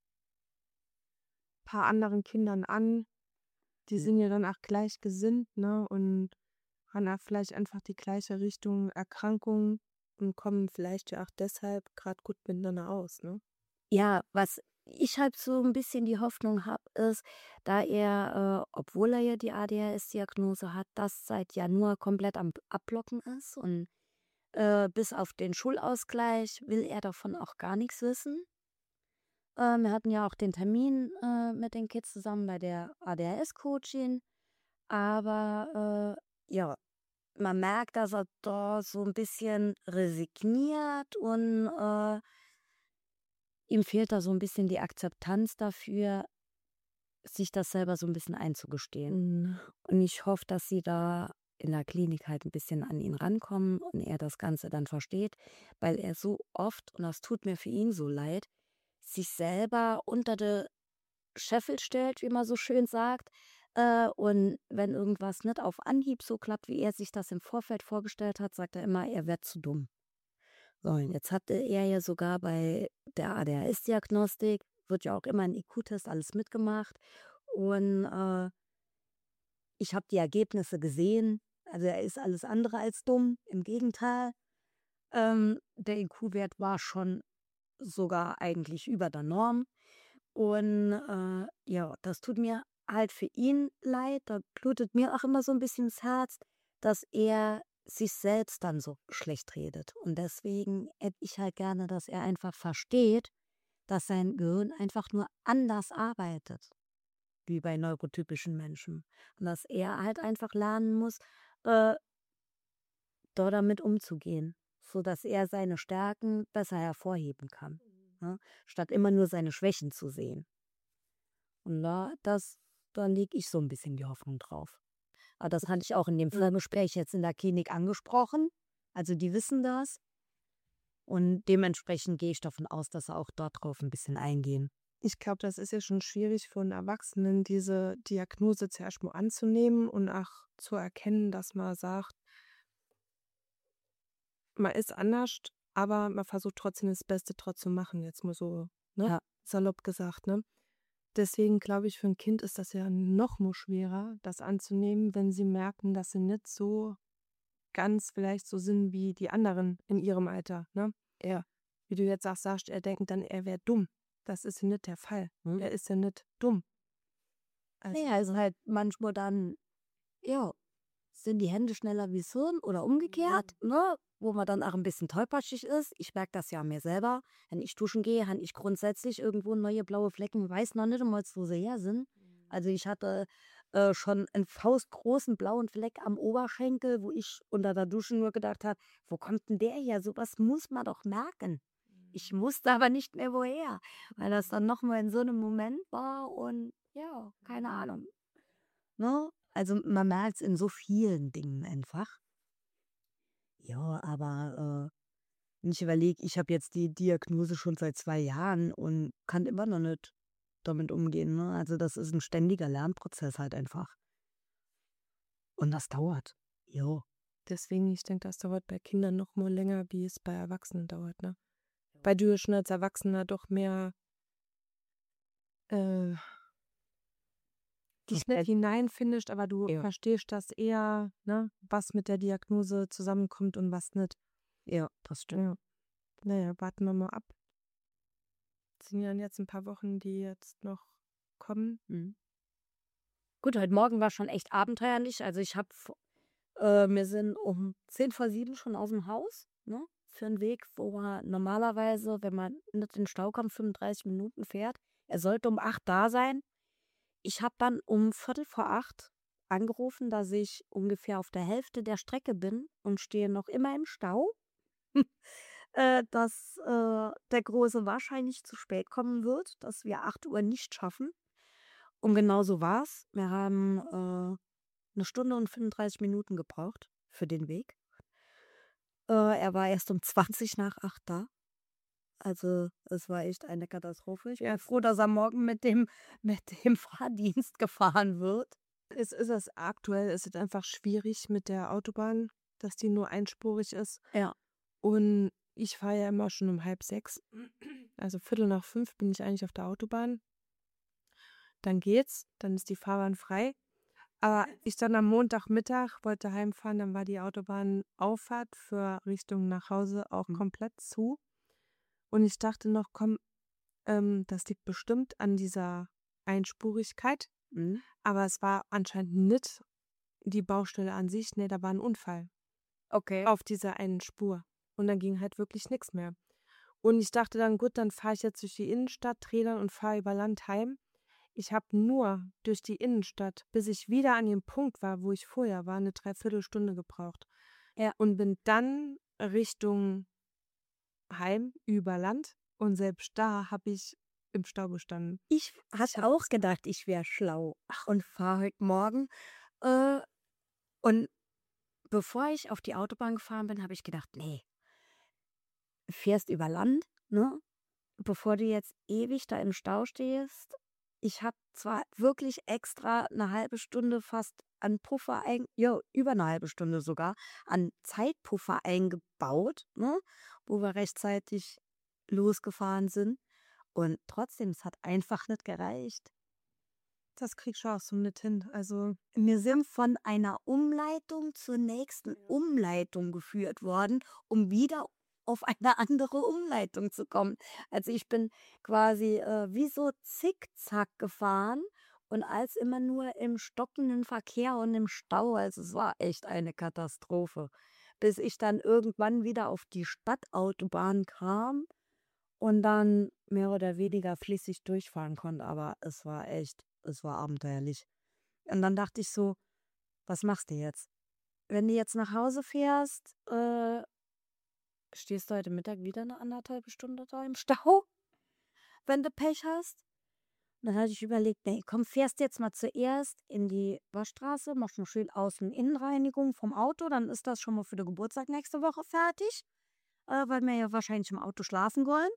paar anderen Kindern an. Die sind ja dann auch gleichgesinnt, ne? Und haben auch vielleicht einfach die gleiche Richtung Erkrankung und kommen vielleicht ja auch deshalb gerade gut miteinander aus, ne? Ja, was ich halt so ein bisschen die Hoffnung habe, ist, da er, obwohl er ja die ADHS-Diagnose hat, das seit Januar komplett am Abblocken ist und, bis auf den Schulausgleich will er davon auch gar nichts wissen. Wir hatten ja auch den Termin, mit den Kids zusammen bei der ADHS-Coachin, aber, ja, man merkt, dass er da so ein bisschen resigniert und ihm fehlt da so ein bisschen die Akzeptanz dafür, sich das selber so ein bisschen einzugestehen. Mhm. Und ich hoffe, dass sie da in der Klinik halt ein bisschen an ihn rankommen und er das Ganze dann versteht, weil er so oft, und das tut mir für ihn so leid, sich selber unter de Scheffel stellt, wie man so schön sagt. Und wenn irgendwas nicht auf Anhieb so klappt, wie er sich das im Vorfeld vorgestellt hat, sagt er immer, er wäre zu dumm. So, und jetzt hatte er ja sogar bei der ADHS-Diagnostik, wird ja auch immer ein IQ-Test alles mitgemacht. Und ich habe die Ergebnisse gesehen. Also er ist alles andere als dumm. Im Gegenteil. Der IQ-Wert war schon sogar eigentlich über der Norm. Und ja, das tut mir halt für ihn leid. Da blutet mir auch immer so ein bisschen das Herz, dass er sich selbst dann so schlecht redet. Und deswegen hätte ich halt gerne, dass er einfach versteht, dass sein Gehirn einfach nur anders arbeitet, wie bei neurotypischen Menschen. Und dass er halt einfach lernen muss, äh, da damit umzugehen, sodass er seine Stärken besser hervorheben kann, ne? Statt immer nur seine Schwächen zu sehen. Und da lege ich so ein bisschen die Hoffnung drauf. Aber das hatte ich auch in dem Vorgespräch jetzt in der Klinik angesprochen. Also die wissen das. Und dementsprechend gehe ich davon aus, dass sie auch dort drauf ein bisschen eingehen. Ich glaube, das ist ja schon schwierig für einen Erwachsenen, diese Diagnose zuerst mal anzunehmen und auch zu erkennen, dass man sagt, man ist anders, aber man versucht trotzdem das Beste draus zu machen, jetzt mal so, ne? Ja. Salopp gesagt, ne? Deswegen glaube ich, für ein Kind ist das ja noch mal schwerer, das anzunehmen, wenn sie merken, dass sie nicht so ganz vielleicht so sind wie die anderen in ihrem Alter, ne? Ja. Wie du jetzt sagst, er denkt dann, er wäre dumm. Das ist ja nicht der Fall. Hm? Er ist ja nicht dumm. Also, Naja, also halt manchmal dann, ja, sind die Hände schneller wie das Hirn oder umgekehrt, ne? Wo man dann auch ein bisschen tollpatschig ist. Ich merke das ja an mir selber. Wenn ich duschen gehe, habe ich grundsätzlich irgendwo neue blaue Flecken, weiß noch nicht einmal, wo sie her sind. Also ich hatte schon einen faustgroßen blauen Fleck am Oberschenkel, wo ich unter der Dusche nur gedacht habe, wo kommt denn der her? Sowas muss man doch merken. Ich wusste aber nicht mehr woher, weil das dann nochmal in so einem Moment war und ja, keine Ahnung. Ne? Also man merkt es in so vielen Dingen einfach. Ja, aber wenn ich überlege, ich habe jetzt die Diagnose schon seit 2 Jahren und kann immer noch nicht damit umgehen. Ne? Also das ist ein ständiger Lernprozess halt einfach. Und das dauert. Jo. deswegen, ich denke, das dauert bei Kindern noch mal länger, wie es bei Erwachsenen dauert, ne? Weil du ja schon als Erwachsener doch mehr äh, dich nicht hineinfindest, aber du Ja, verstehst das eher, ne, was mit der Diagnose zusammenkommt und was nicht. ja, das stimmt. Ja. Naja, warten wir mal ab. Es sind ja jetzt ein paar Wochen, die jetzt noch kommen. Mhm. Gut, heute Morgen war schon echt abenteuerlich. Also wir sind um 6:50 schon aus dem Haus, ne? Für einen Weg, wo man normalerweise, wenn man nicht in den Stau kommt, 35 Minuten fährt. Er sollte um 8 da sein. Ich habe dann um 7:45 angerufen, dass ich ungefähr auf der Hälfte der Strecke bin und stehe noch immer im Stau, dass der Große wahrscheinlich zu spät kommen wird, dass wir 8 Uhr nicht schaffen. Und genau so war's. Wir haben 1 Stunde und 35 Minuten gebraucht für den Weg. Er war erst um 7:20 da. Also, es war echt eine Katastrophe. Ich bin froh, dass er morgen mit dem Fahrdienst gefahren wird. Es ist es aktuell, ist es einfach schwierig mit der Autobahn, dass die nur einspurig ist. Ja. Und ich fahre ja immer schon um 5:30. Also 4:45 bin ich eigentlich auf der Autobahn. Dann geht's, dann ist die Fahrbahn frei. Aber ich dann am Montagmittag wollte heimfahren, dann war die Autobahnauffahrt für Richtung nach Hause auch Mhm. komplett zu. Und ich dachte noch, komm, das liegt bestimmt an dieser Einspurigkeit. Mhm. Aber es war anscheinend nicht die Baustelle an sich. Nee, da war ein Unfall Okay. auf dieser einen Spur. Und dann ging halt wirklich nichts mehr. Und ich dachte dann, gut, dann fahre ich jetzt durch die Innenstadt, drehe dann und fahre über Land heim. Ich habe nur durch die Innenstadt, bis ich wieder an dem Punkt war, wo ich vorher war, eine Dreiviertelstunde gebraucht. Ja. und bin dann Richtung Heim über Land und selbst da habe ich im Stau gestanden. Ich Ich hatte habe auch gedacht, ich wäre schlau und fahre heute Morgen. Äh, und bevor ich auf die Autobahn gefahren bin, habe ich gedacht, nee, fährst über Land, ne? Bevor du jetzt ewig da im Stau stehst. Ich habe zwar wirklich extra eine halbe Stunde fast an Puffer ja, über eine halbe Stunde sogar, an Zeitpuffer eingebaut, ne, wo wir rechtzeitig losgefahren sind. Und trotzdem, es hat einfach nicht gereicht. das kriegst du auch so nicht hin. Also, Wir sind von einer Umleitung zur nächsten Umleitung geführt worden, um wieder auf eine andere Umleitung zu kommen. Also ich bin quasi wie so zickzack gefahren und als immer nur im stockenden Verkehr und im Stau. Also es war echt eine Katastrophe. Bis ich dann irgendwann wieder auf die Stadtautobahn kam und dann mehr oder weniger flüssig durchfahren konnte. Aber es war abenteuerlich. Und dann dachte ich so, was machst du jetzt? Wenn du jetzt nach Hause fährst, stehst du heute Mittag wieder eine 1,5 Stunde da im Stau, wenn du Pech hast. Dann hatte ich überlegt, nee, komm, fährst jetzt mal zuerst in die Waschstraße, machst noch schön Außen-Innenreinigung vom Auto, dann ist das schon mal für den Geburtstag nächste Woche fertig, weil wir ja wahrscheinlich im Auto schlafen wollen.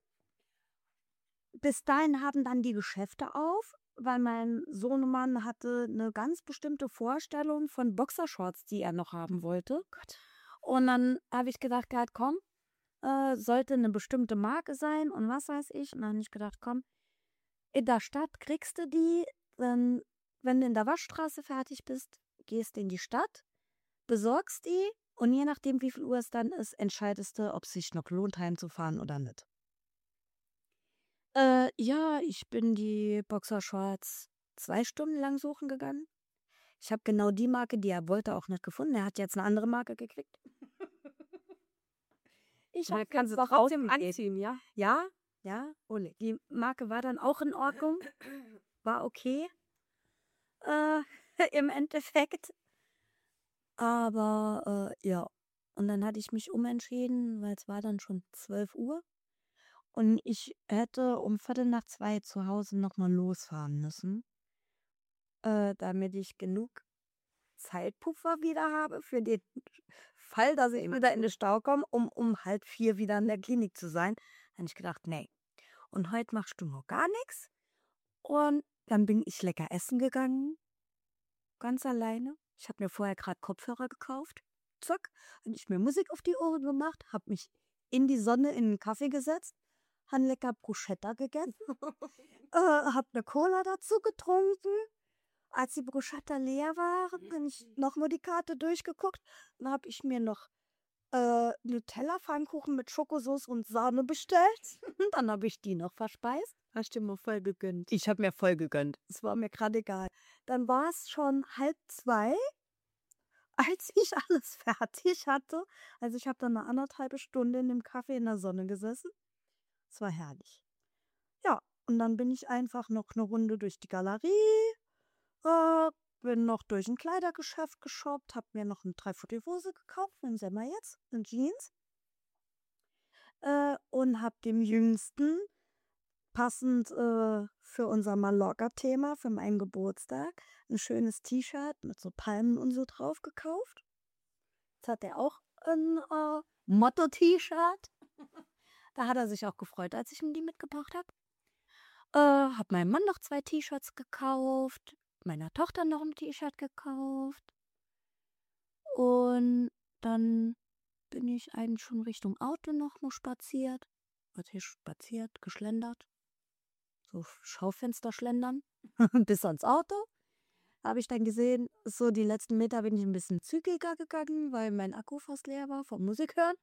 Bis dahin haben dann die Geschäfte auf, weil mein Sohnemann hatte eine ganz bestimmte Vorstellung von Boxershorts, die er noch haben wollte. Gott. Und dann habe ich gedacht gehabt, komm, sollte eine bestimmte Marke sein und was weiß ich. Und dann habe ich gedacht, komm, in der Stadt kriegst du die, wenn du in der Waschstraße fertig bist, gehst in die Stadt, besorgst die und je nachdem, wie viel Uhr es dann ist, entscheidest du, ob es sich noch lohnt, heimzufahren oder nicht. Ja, ich bin die Boxershorts 2 Stunden lang suchen gegangen. Ich habe genau die Marke, die er wollte, auch nicht gefunden. Er hat jetzt eine andere Marke gekriegt. Ich habe Da kannst du einfach trotzdem aufgegeben. anziehen, ja? Ja, ja, die Marke war dann auch in Ordnung, war okay, äh, im Endeffekt. Aber, ja. Und dann hatte ich mich umentschieden, weil es war dann schon 12 Uhr und ich hätte um 1:15 zu Hause noch mal losfahren müssen, damit ich genug Zeitpuffer wieder habe für den Fall, dass ich wieder in den Stau komme, um 3:30 wieder in der Klinik zu sein. Da habe ich gedacht: „Ne, und heute machst du noch gar nichts. Und dann bin ich lecker essen gegangen, ganz alleine. Ich habe mir vorher gerade Kopfhörer gekauft. Zack, habe ich mir Musik auf die Ohren gemacht, habe mich in die Sonne in 'n Kaffee gesetzt, habe lecker Bruschetta gegessen, habe 'ne Cola dazu getrunken. Als die Bruschetta leer waren, bin ich noch mal die Karte durchgeguckt. Dann habe ich mir noch Nutella-Pfannkuchen mit Schokosauce und Sahne bestellt. Dann habe ich die noch verspeist. Hast dir mal voll gegönnt. Ich habe mir voll gegönnt. Es war mir gerade egal. Dann war es schon 1:30, als ich alles fertig hatte. Also ich habe dann eine 1,5 Stunde in dem Café in der Sonne gesessen. Es war herrlich. Ja, und dann bin ich einfach noch eine Runde durch die Galerie, äh, bin noch durch ein Kleidergeschäft geshoppt, habe mir noch 'ne Dreiviertelhose gekauft, wen sehen wir jetzt? 'Ne Jeans, und habe dem Jüngsten passend, für unser Mallorca-Thema, für meinen Geburtstag, ein schönes T-Shirt mit so Palmen und so drauf gekauft. Jetzt hat er auch ein Motto-T-Shirt. Da hat er sich auch gefreut, als ich ihm die mitgebracht habe. Habe meinem Mann noch 2 T-Shirts gekauft, meiner Tochter noch ein T-Shirt gekauft und dann bin ich eigentlich schon Richtung Auto noch mal spaziert. Was heißt spaziert? Geschlendert. So Schaufenster schlendern bis ans Auto. Habe ich dann gesehen, so die letzten Meter bin ich ein bisschen zügiger gegangen, weil mein Akku fast leer war vom Musik hören.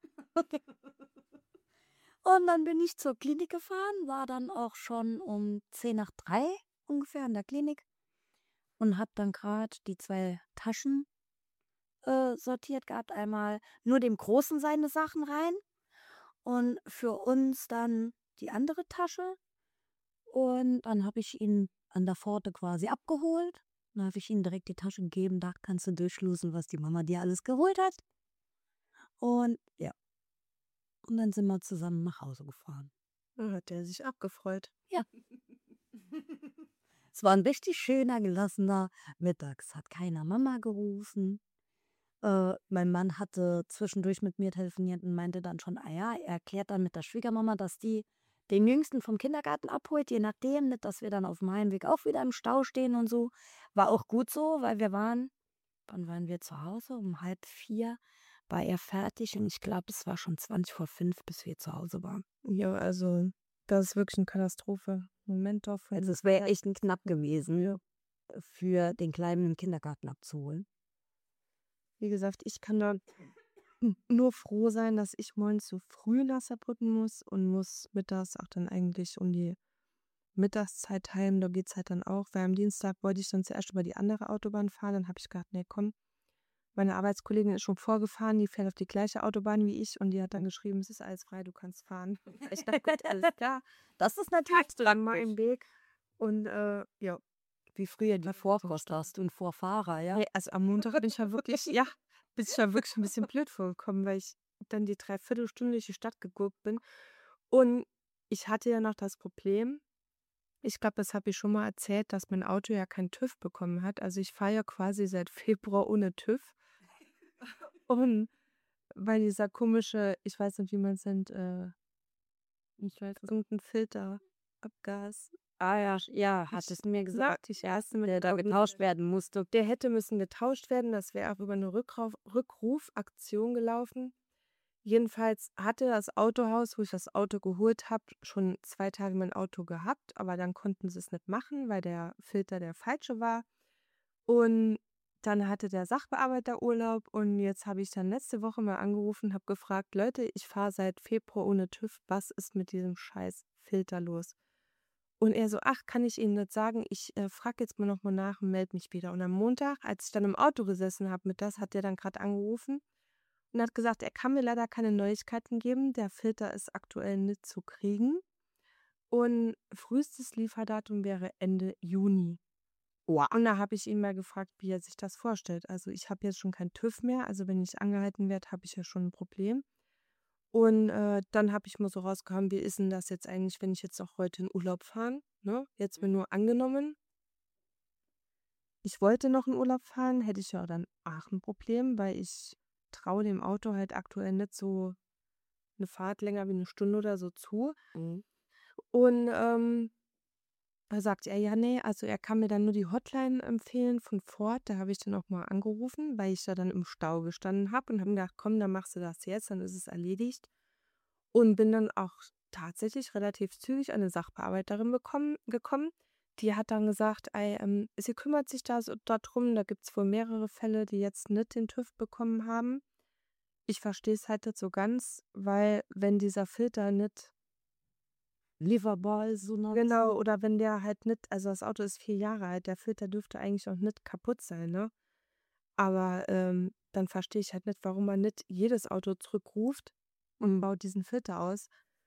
Und dann bin ich zur Klinik gefahren, war dann auch schon um 2:50 ungefähr in der Klinik und habe dann gerade die 2 Taschen, sortiert gehabt. Einmal nur dem Großen seine Sachen rein und für uns dann die andere Tasche. Und dann habe ich ihn an der Pforte quasi abgeholt. Dann habe ich ihm direkt die Tasche gegeben, da kannst du durchschlusen, was die Mama dir alles geholt hat. Und ja, und dann sind wir zusammen nach Hause gefahren. Da hat der sich abgefreut. Ja. Es war ein richtig schöner, gelassener Mittags. Hat keiner Mama gerufen. Mein Mann hatte zwischendurch mit mir telefoniert und meinte dann schon, ja, er erklärt dann mit der Schwiegermama, dass die den Jüngsten vom Kindergarten abholt, je nachdem, nicht, dass wir dann auf dem Heimweg auch wieder im Stau stehen und so. War auch gut so, weil wann waren wir zu Hause? Um 3:30 war er fertig und ich glaube, es war schon 5:20, bis wir zu Hause waren. Ja, also das ist wirklich eine Katastrophe. Moment doch. Also es wäre echt knapp gewesen, für den Kleinen im Kindergarten abzuholen. Wie gesagt, ich kann da nur froh sein, dass ich morgens so früh nach Saarbrücken muss und muss mittags auch dann eigentlich um die Mittagszeit heim. Da geht es halt dann auch, weil am Dienstag wollte ich dann zuerst über die andere Autobahn fahren. Dann habe ich gedacht, nee, komm, meine Arbeitskollegin ist schon vorgefahren, die fährt auf die gleiche Autobahn wie ich und die hat dann geschrieben, es ist alles frei, du kannst fahren. Ich dachte, gut, alles klar. Das ist natürlich Lang mal im Weg. Und ja, wie früher die Vorkost hast du einen Vorfahrer, ja? nee, also am Montag bin ich ja wirklich, ja, bin ich ja wirklich ein bisschen blöd vorgekommen, weil ich dann die 3/4 durch die Stadt gegurkt bin. Und ich hatte ja noch das Problem, ich glaube, das habe ich schon mal erzählt, dass mein Auto ja keinen TÜV bekommen hat. Also ich fahre ja quasi seit Februar ohne TÜV. Und weil dieser komische, ich weiß nicht, wie man es nennt, ich weiß, irgendein Filter, Abgas. Ja, hattest du mir gesagt, Sagte ich erst mit der da getauscht werden musste. Der hätte müssen getauscht werden. Das wäre auch über eine Rückrufaktion gelaufen. Jedenfalls hatte das Autohaus, wo ich das Auto geholt habe, schon 2 Tage mein Auto gehabt, aber dann konnten sie es nicht machen, weil der Filter der falsche war. Und dann hatte der Sachbearbeiter Urlaub und jetzt habe ich dann letzte Woche mal angerufen, habe gefragt, Leute, ich fahre seit Februar ohne TÜV, was ist mit diesem scheiß Filter los? Und er so, ach, kann ich Ihnen nicht sagen, ich frage jetzt mal nochmal nach und melde mich wieder. Und am Montag, als ich dann im Auto gesessen habe mit das, hat der dann gerade angerufen und hat gesagt, er kann mir leider keine Neuigkeiten geben, der Filter ist aktuell nicht zu kriegen und frühestes Lieferdatum wäre Ende Juni. Wow. Und da habe ich ihn mal gefragt, wie er sich das vorstellt. Also ich habe jetzt schon kein TÜV mehr, also wenn ich angehalten werde, habe ich ja schon ein Problem. Und dann habe ich mal so rausgehauen, wie ist denn das jetzt eigentlich, wenn ich jetzt auch heute in Urlaub fahren? Ne? Jetzt mir nur angenommen, ich wollte noch in Urlaub fahren, hätte ich ja dann auch ein Problem, weil ich traue dem Auto halt aktuell nicht so eine Fahrt länger wie eine Stunde oder so zu. Mhm. Und da sagt er, ja, nee, also er kann mir dann nur die Hotline empfehlen von Ford. Da habe ich dann auch mal angerufen, weil ich da dann im Stau gestanden habe und habe gedacht, komm, dann machst du das jetzt, dann ist es erledigt. Und bin dann auch tatsächlich relativ zügig an eine Sachbearbeiterin gekommen. Die hat dann gesagt, ey, sie kümmert sich da so darum, da gibt es wohl mehrere Fälle, die jetzt nicht den TÜV bekommen haben. Ich verstehe es halt nicht so ganz, weil wenn dieser Filter nicht, Lieferbar ist so genau, oder wenn der halt nicht, also das Auto ist 4 Jahre alt, der Filter dürfte eigentlich auch nicht kaputt sein, ne? Aber dann verstehe ich halt nicht, warum man nicht jedes Auto zurückruft und baut diesen Filter aus.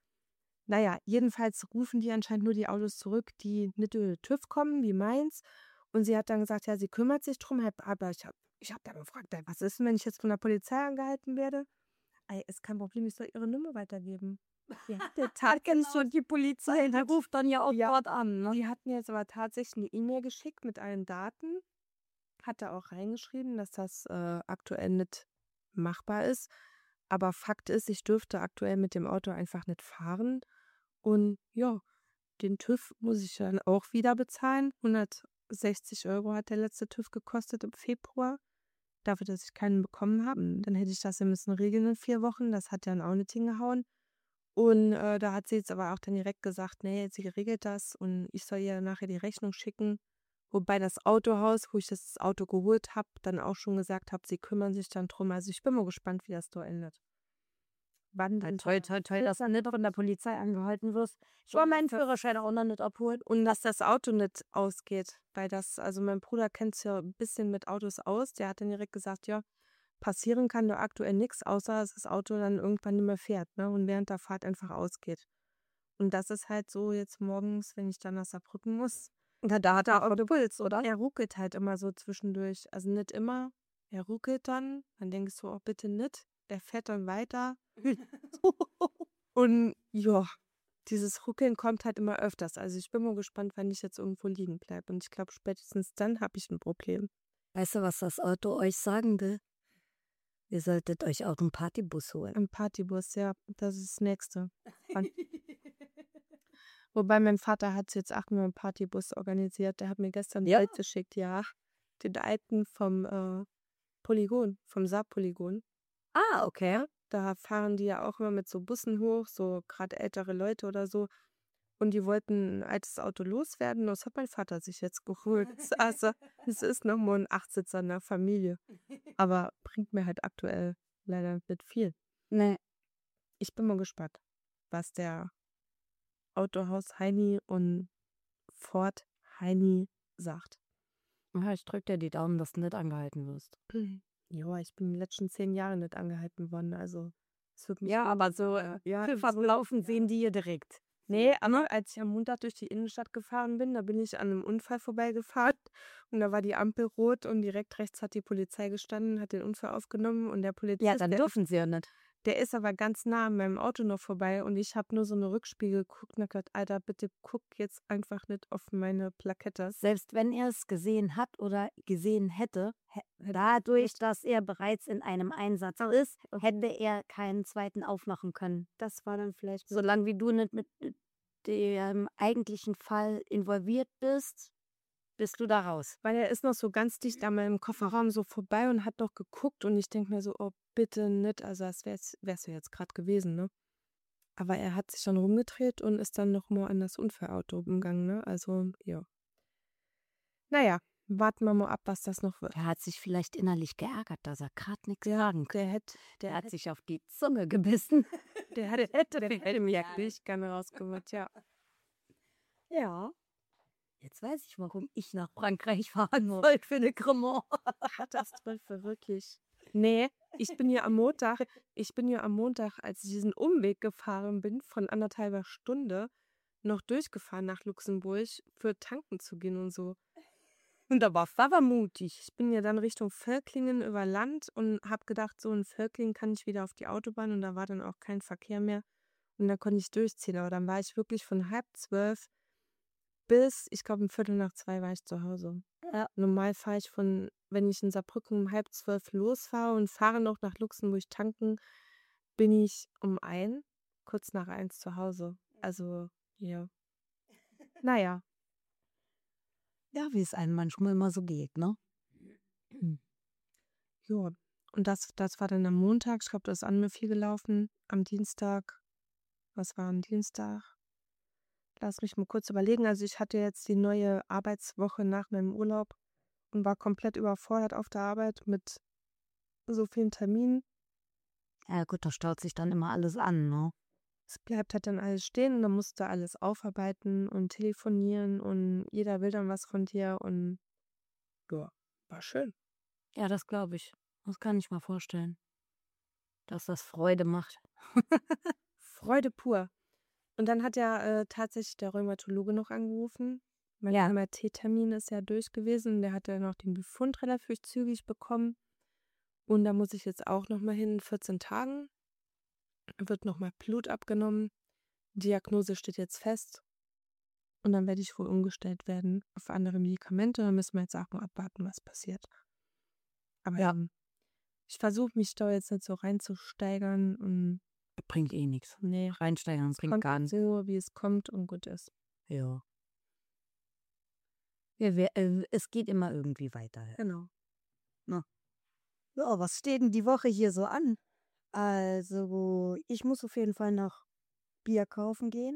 Naja, jedenfalls rufen die anscheinend nur die Autos zurück, die nicht über den TÜV kommen, wie meins. Und sie hat dann gesagt, ja, sie kümmert sich drum. Aber ich hab dann gefragt, ey, was ist denn, wenn ich jetzt von der Polizei angehalten werde? Ey, ist kein Problem, ich soll ihre Nummer weitergeben. Die hatte tatsächlich schon die Polizei, die ruft dann ja auch dort an. Ne? Die hat mir jetzt aber tatsächlich eine E-Mail geschickt mit allen Daten. Hat da auch reingeschrieben, dass das aktuell nicht machbar ist. Aber Fakt ist, ich dürfte aktuell mit dem Auto einfach nicht fahren. Und ja, den TÜV muss ich dann auch wieder bezahlen. 160 € hat der letzte TÜV gekostet im Februar. Dafür, dass ich keinen bekommen habe. Dann hätte ich das ja müssen regeln in 4 Wochen. Das hat ja dann auch nicht hingehauen. Und da hat sie jetzt aber auch dann direkt gesagt, nee, sie regelt das und ich soll ihr nachher die Rechnung schicken. Wobei das Autohaus, wo ich das Auto geholt habe, dann auch schon gesagt habe, sie kümmern sich dann drum. Also ich bin mal gespannt, wie das da endet. Wann dann toll, dass du nicht von der Polizei angehalten wirst. Ich war meinen Führerschein auch noch nicht abholen. Und dass das Auto nicht ausgeht, weil das, also mein Bruder kennt sich ja ein bisschen mit Autos aus. Der hat dann direkt gesagt, ja, passieren kann da aktuell nichts, außer dass das Auto dann irgendwann nicht mehr fährt, ne? Und während der Fahrt einfach ausgeht. Und das ist halt so jetzt morgens, wenn ich dann nach Saarbrücken muss. Ja, da hat er auch den Puls, oder? Er ruckelt halt immer so zwischendurch. Also nicht immer. Er ruckelt dann denke ich so, oh, bitte nicht. der fährt dann weiter. Und ja, dieses Ruckeln kommt halt immer öfters. Also ich bin mal gespannt, wann ich jetzt irgendwo liegen bleibe. Und ich glaube, spätestens dann habe ich ein Problem. Weißt du, was das Auto euch sagen will? Ihr solltet euch auch einen Partybus holen. Ein Partybus, ja, das ist das Nächste. Wobei mein Vater hat jetzt auch nur einen Partybus organisiert. Der hat mir gestern ein Ja? Bild geschickt, ja. Den alten vom Polygon, vom Saarpolygon. Ah, okay. Da fahren die ja auch immer mit so Bussen hoch, so gerade ältere Leute oder so. Und die wollten ein altes Auto loswerden. Das hat mein Vater sich jetzt geholt. Also, es ist nochmal ein Achtsitzer in der Familie. Aber bringt mir halt aktuell leider nicht viel. Nee. Ich bin mal gespannt, was der Autohaus Heini und Ford Heini sagt. Ja, ich drück dir die Daumen, dass du nicht angehalten wirst. Ja, ich bin in den letzten 10 Jahren nicht angehalten worden. Also, es wird mich Ja, aber so ja, verlaufen sehen die hier direkt. nee, aber als ich am Montag durch die Innenstadt gefahren bin, da bin ich an einem Unfall vorbeigefahren und da war die Ampel rot und direkt rechts hat die Polizei gestanden, hat den Unfall aufgenommen und der Ja, Polizist, dann dürfen sie ja nicht. der ist aber ganz nah an meinem Auto noch vorbei und ich habe nur so eine Rückspiegel geguckt und hab gedacht, Alter, bitte guck jetzt einfach nicht auf meine Plakettas. Selbst wenn er es gesehen hat oder gesehen hätte, dadurch, dass er bereits in einem Einsatz ist, hätte er keinen zweiten aufmachen können. Das war dann vielleicht Solange wie du nicht mit dem eigentlichen Fall involviert bist du da raus. weil er ist noch so ganz dicht an meinem Kofferraum so vorbei und hat noch geguckt und ich denke mir so, oh, bitte nicht. Also das wär's ja jetzt gerade gewesen, ne? Aber er hat sich dann rumgedreht und ist dann noch mal an das Unfallauto gegangen, ne? Also, ja. Naja, warten wir mal ab, was das noch wird. Er hat sich vielleicht innerlich geärgert, dass er gerade nichts sagen kann. Der hat sich auf die Zunge gebissen. Der hätte mir wirklich gerne rausgemacht, ja. Ja. Jetzt weiß ich, warum ich nach Frankreich fahren soll für eine Cremant. Katastrophe, wirklich. Nee, ich bin ja am Montag, als ich diesen Umweg gefahren bin, von 1,5 Stunde, noch durchgefahren nach Luxemburg, für tanken zu gehen und so. Und da war mutig. Ich bin ja dann Richtung Völklingen über Land und habe gedacht, so in Völklingen kann ich wieder auf die Autobahn und da war dann auch kein Verkehr mehr. Und dann konnte ich durchziehen. Aber dann war ich wirklich von 11:30 bis, ich glaube, 1:45 war ich zu Hause. Ja. Normal fahre ich wenn ich in Saarbrücken um 11:30 losfahre und fahre noch nach Luxemburg tanken, bin ich kurz nach 1 zu Hause. Also, ja. Naja. Ja, wie es einem manchmal immer so geht, ne? Ja, und das war dann am Montag. Ich glaube, da ist an mir viel gelaufen. Am Dienstag, was war am Dienstag? Lass mich mal kurz überlegen. Also ich hatte jetzt die neue Arbeitswoche nach meinem Urlaub und war komplett überfordert auf der Arbeit mit so vielen Terminen. Ja gut, da staut sich dann immer alles an, ne? Es bleibt halt dann alles stehen und dann musst du alles aufarbeiten und telefonieren und jeder will dann was von dir und ja, war schön. Ja, das glaube ich. Das kann ich mir vorstellen. Dass das Freude macht. Freude pur. Und dann hat ja tatsächlich der Rheumatologe noch angerufen. Mein Ja. MRT-Termin ist ja durch gewesen. Der hat ja noch den Befund relativ zügig bekommen. Und da muss ich jetzt auch noch mal hin in 14 Tagen. Wird noch mal Blut abgenommen. Diagnose steht jetzt fest. Und dann werde ich wohl umgestellt werden auf andere Medikamente. Da müssen wir jetzt auch mal abwarten, was passiert. Aber Ja. ich versuche mich da jetzt nicht so reinzusteigern und Bringt eh nichts. nee, Reinsteigern bringt kommt gar nichts. so, wie es kommt und gut ist. Ja. Es geht immer irgendwie weiter. Genau. Ja, was steht denn die Woche hier so an? Also, ich muss auf jeden Fall noch Bier kaufen gehen.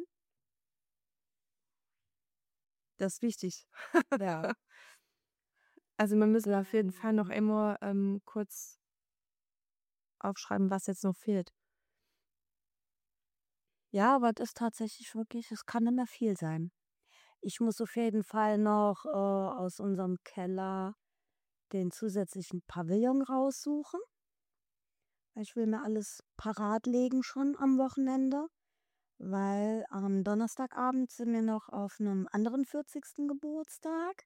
Das ist wichtig. Ja. Also wir müssen auf jeden Fall noch immer kurz aufschreiben, was jetzt noch fehlt. Ja, aber das ist tatsächlich wirklich, es kann nicht mehr viel sein. Ich muss auf jeden Fall noch aus unserem Keller den zusätzlichen Pavillon raussuchen. Ich will mir alles parat legen schon am Wochenende, weil am Donnerstagabend sind wir noch auf einem anderen 40. Geburtstag.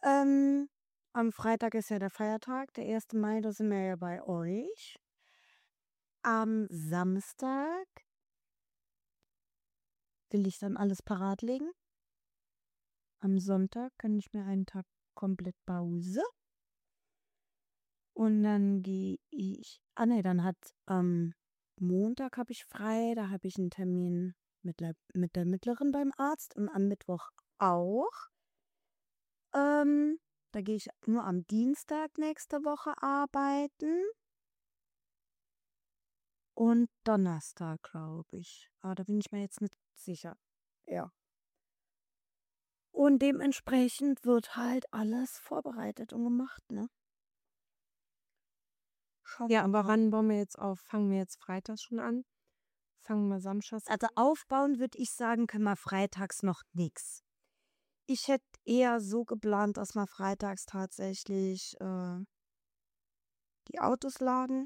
Am Freitag ist ja der Feiertag, der 1. Mai, da sind wir ja bei euch. am Samstag will ich dann alles parat legen. Am Sonntag kann ich mir einen Tag komplett Pause. Und dann gehe ich. Dann hat am Montag habe ich frei, da habe ich einen Termin mit der Mittleren beim Arzt und am Mittwoch auch. Da gehe ich nur am Dienstag nächste Woche arbeiten und Donnerstag, glaube ich. Aber da bin ich mir jetzt nicht sicher. Ja. Und dementsprechend wird halt alles vorbereitet und gemacht, ne? Schauen Ja, wir aber mal. wann bauen wir jetzt auf? Fangen wir jetzt freitags schon an? Fangen wir samstags Also aufbauen würde ich sagen, können wir freitags noch nichts. Ich hätte eher so geplant, dass wir freitags tatsächlich die Autos laden.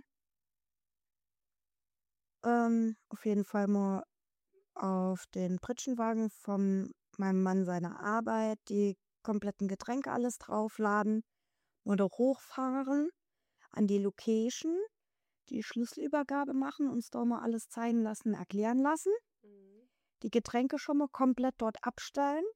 Auf jeden Fall mal auf den Pritschenwagen von meinem Mann seiner Arbeit die kompletten Getränke alles draufladen oder hochfahren an die Location, die Schlüsselübergabe machen, uns da mal alles zeigen lassen, erklären lassen, die Getränke schon mal komplett dort abstellen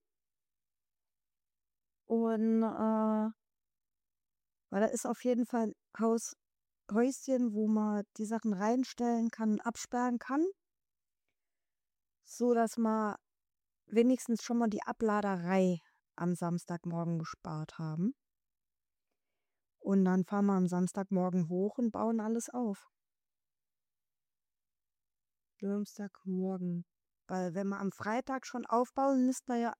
und weil da ist auf jeden Fall ein Häuschen, wo man die Sachen reinstellen kann, absperren kann, so dass man wenigstens schon mal die Abladerei am Samstagmorgen gespart haben. Und dann fahren wir am Samstagmorgen hoch und bauen alles auf. Samstagmorgen. Weil wenn wir am Freitag schon aufbauen, müssten wir ja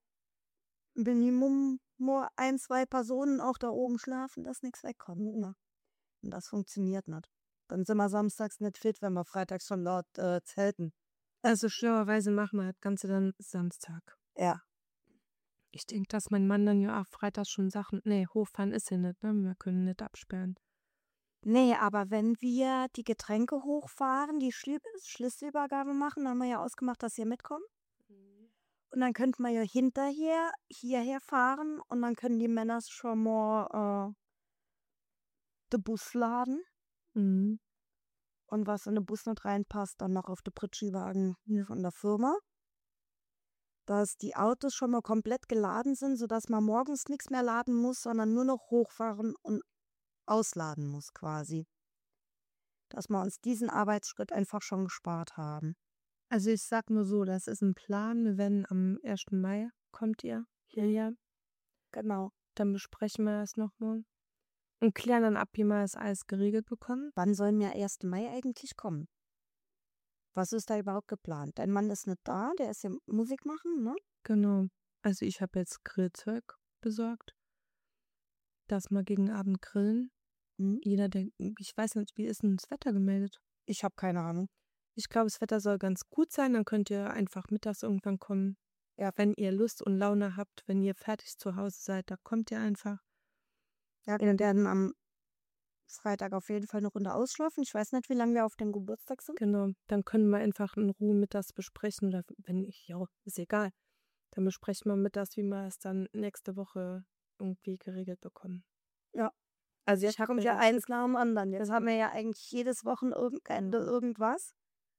Minimum nur 1, 2 Personen auch da oben schlafen, dass nichts wegkommt. Ne? Und das funktioniert nicht. Dann sind wir samstags nicht fit, wenn wir freitags schon dort zelten. Also schlauerweise machen wir das Ganze dann Samstag. Ja. Ich denke, dass mein Mann dann ja auch freitags schon Sachen. Nee, hochfahren ist ja nicht, ne? Wir können nicht absperren. Nee, aber wenn wir die Getränke hochfahren, die Schlüsselübergabe machen, dann haben wir ja ausgemacht, dass ihr mitkommt. Und dann könnten wir ja hinterher hierher fahren und dann können die Männer schon mal den Bus laden. Mhm. Und was in den Bus nicht reinpasst, dann noch auf den Pritschenwagen hier von der Firma. Dass die Autos schon mal komplett geladen sind, sodass man morgens nichts mehr laden muss, sondern nur noch hochfahren und ausladen muss quasi. Dass wir uns diesen Arbeitsschritt einfach schon gespart haben. Also ich sag nur so, das ist ein Plan. Wir werden am 1. Mai, kommt ihr hierher. Genau. Dann besprechen wir das nochmal. Und klären dann ab, wie wir das alles geregelt bekommen. Wann sollen wir 1. Mai eigentlich kommen? Was ist da überhaupt geplant? Dein Mann ist nicht da, der ist ja Musik machen, ne? Genau. Also ich habe jetzt Grillzeug besorgt, dass wir gegen Abend grillen. Hm? Jeder denkt, ich weiß nicht, wie ist denn das Wetter gemeldet? Ich habe keine Ahnung. Ich glaube, das Wetter soll ganz gut sein. Dann könnt ihr einfach mittags irgendwann kommen. Ja, wenn ihr Lust und Laune habt, wenn ihr fertig zu Hause seid, da kommt ihr einfach. Ja, wir werden am Freitag auf jeden Fall eine Runde ausschlafen. Ich weiß nicht, wie lange wir auf dem Geburtstag sind. Genau, dann können wir einfach in Ruhe mittags besprechen. Oder ist egal. Dann besprechen wir mittags, wie wir es dann nächste Woche irgendwie geregelt bekommen. Ja. Also Ich kommt ja eins nach dem anderen. Jetzt haben wir ja eigentlich jedes Wochenende irgendwas.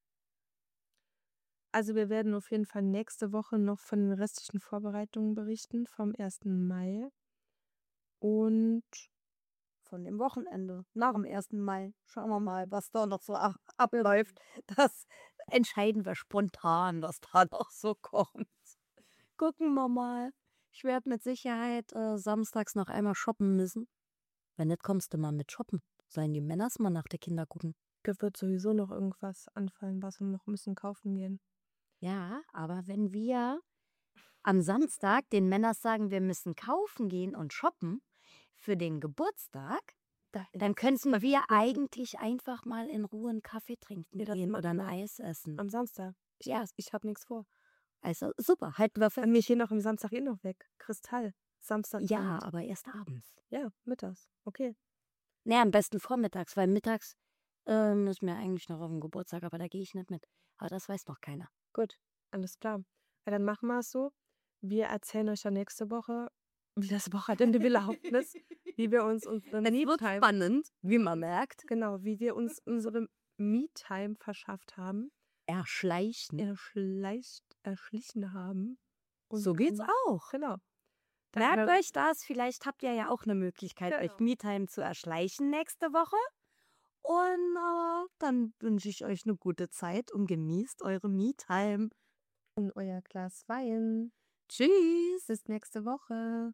Also wir werden auf jeden Fall nächste Woche noch von den restlichen Vorbereitungen berichten vom 1. Mai. Und Von dem Wochenende, nach dem 1. Mai. Schauen wir mal, was da noch so abläuft. Das entscheiden wir spontan, was da noch so kommt. Gucken wir mal. Ich werde mit Sicherheit samstags noch einmal shoppen müssen. Wenn nicht, kommst du mal mit shoppen. Sollen die Männers mal nach der Kinder gucken? da wird sowieso noch irgendwas anfallen, was wir noch müssen kaufen gehen. Ja, aber wenn wir am Samstag den Männers sagen, wir müssen kaufen gehen und shoppen für den Geburtstag, dann könnten wir eigentlich einfach mal in Ruhe einen Kaffee trinken gehen oder ein Eis essen. Am Samstag. Ja, Ich habe nichts vor. also super, halten wir fest. Dann bin ich hier noch am Samstag noch weg. Kristall. Samstag. Ja, aber erst abends. Ja, mittags. Okay. Naja, am besten vormittags, weil mittags müssen wir eigentlich noch auf den Geburtstag, aber da gehe ich nicht mit. Aber das weiß noch keiner. Gut, alles klar. Ja, dann machen wir es so. Wir erzählen euch ja nächste Woche, wie das Wochenende gelaufen ist, wie wir uns unsere Es wird Me-Time, spannend, wie man merkt. genau, wie wir uns unsere Me-Time verschafft haben, Erschleichen. erschlichen haben. Und So geht's dann- auch. Genau. Merkt euch das, vielleicht habt ihr ja auch eine Möglichkeit, Genau. euch Me-Time zu erschleichen nächste Woche. Und dann wünsche ich euch eine gute Zeit und genießt eure Me-Time. Und euer Glas Wein. Tschüss. Bis nächste Woche.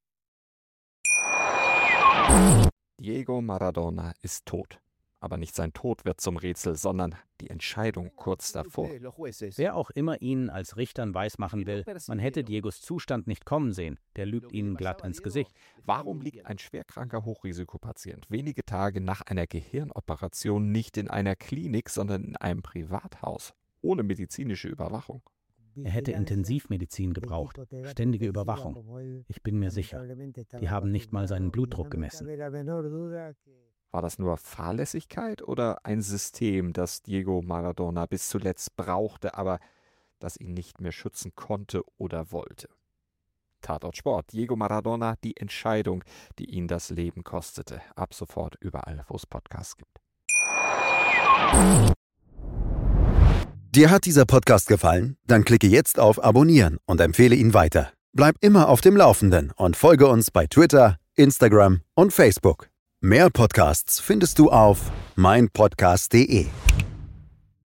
Diego Maradona ist tot. Aber nicht sein Tod wird zum Rätsel, sondern die Entscheidung kurz davor. Wer auch immer Ihnen als Richtern weismachen will, man hätte Diegos Zustand nicht kommen sehen, der lügt Ihnen glatt ins Gesicht. Warum liegt ein schwerkranker Hochrisikopatient wenige Tage nach einer Gehirnoperation nicht in einer Klinik, sondern in einem Privathaus, ohne medizinische Überwachung? Er hätte Intensivmedizin gebraucht, ständige Überwachung. Ich bin mir sicher, die haben nicht mal seinen Blutdruck gemessen. War das nur Fahrlässigkeit oder ein System, das Diego Maradona bis zuletzt brauchte, aber das ihn nicht mehr schützen konnte oder wollte? Tatort Sport. Diego Maradona, die Entscheidung, die ihn das Leben kostete. Ab sofort überall, wo es Podcasts gibt. Dir hat dieser Podcast gefallen? Dann klicke jetzt auf Abonnieren und empfehle ihn weiter. Bleib immer auf dem Laufenden und folge uns bei Twitter, Instagram und Facebook. Mehr Podcasts findest du auf meinpodcast.de.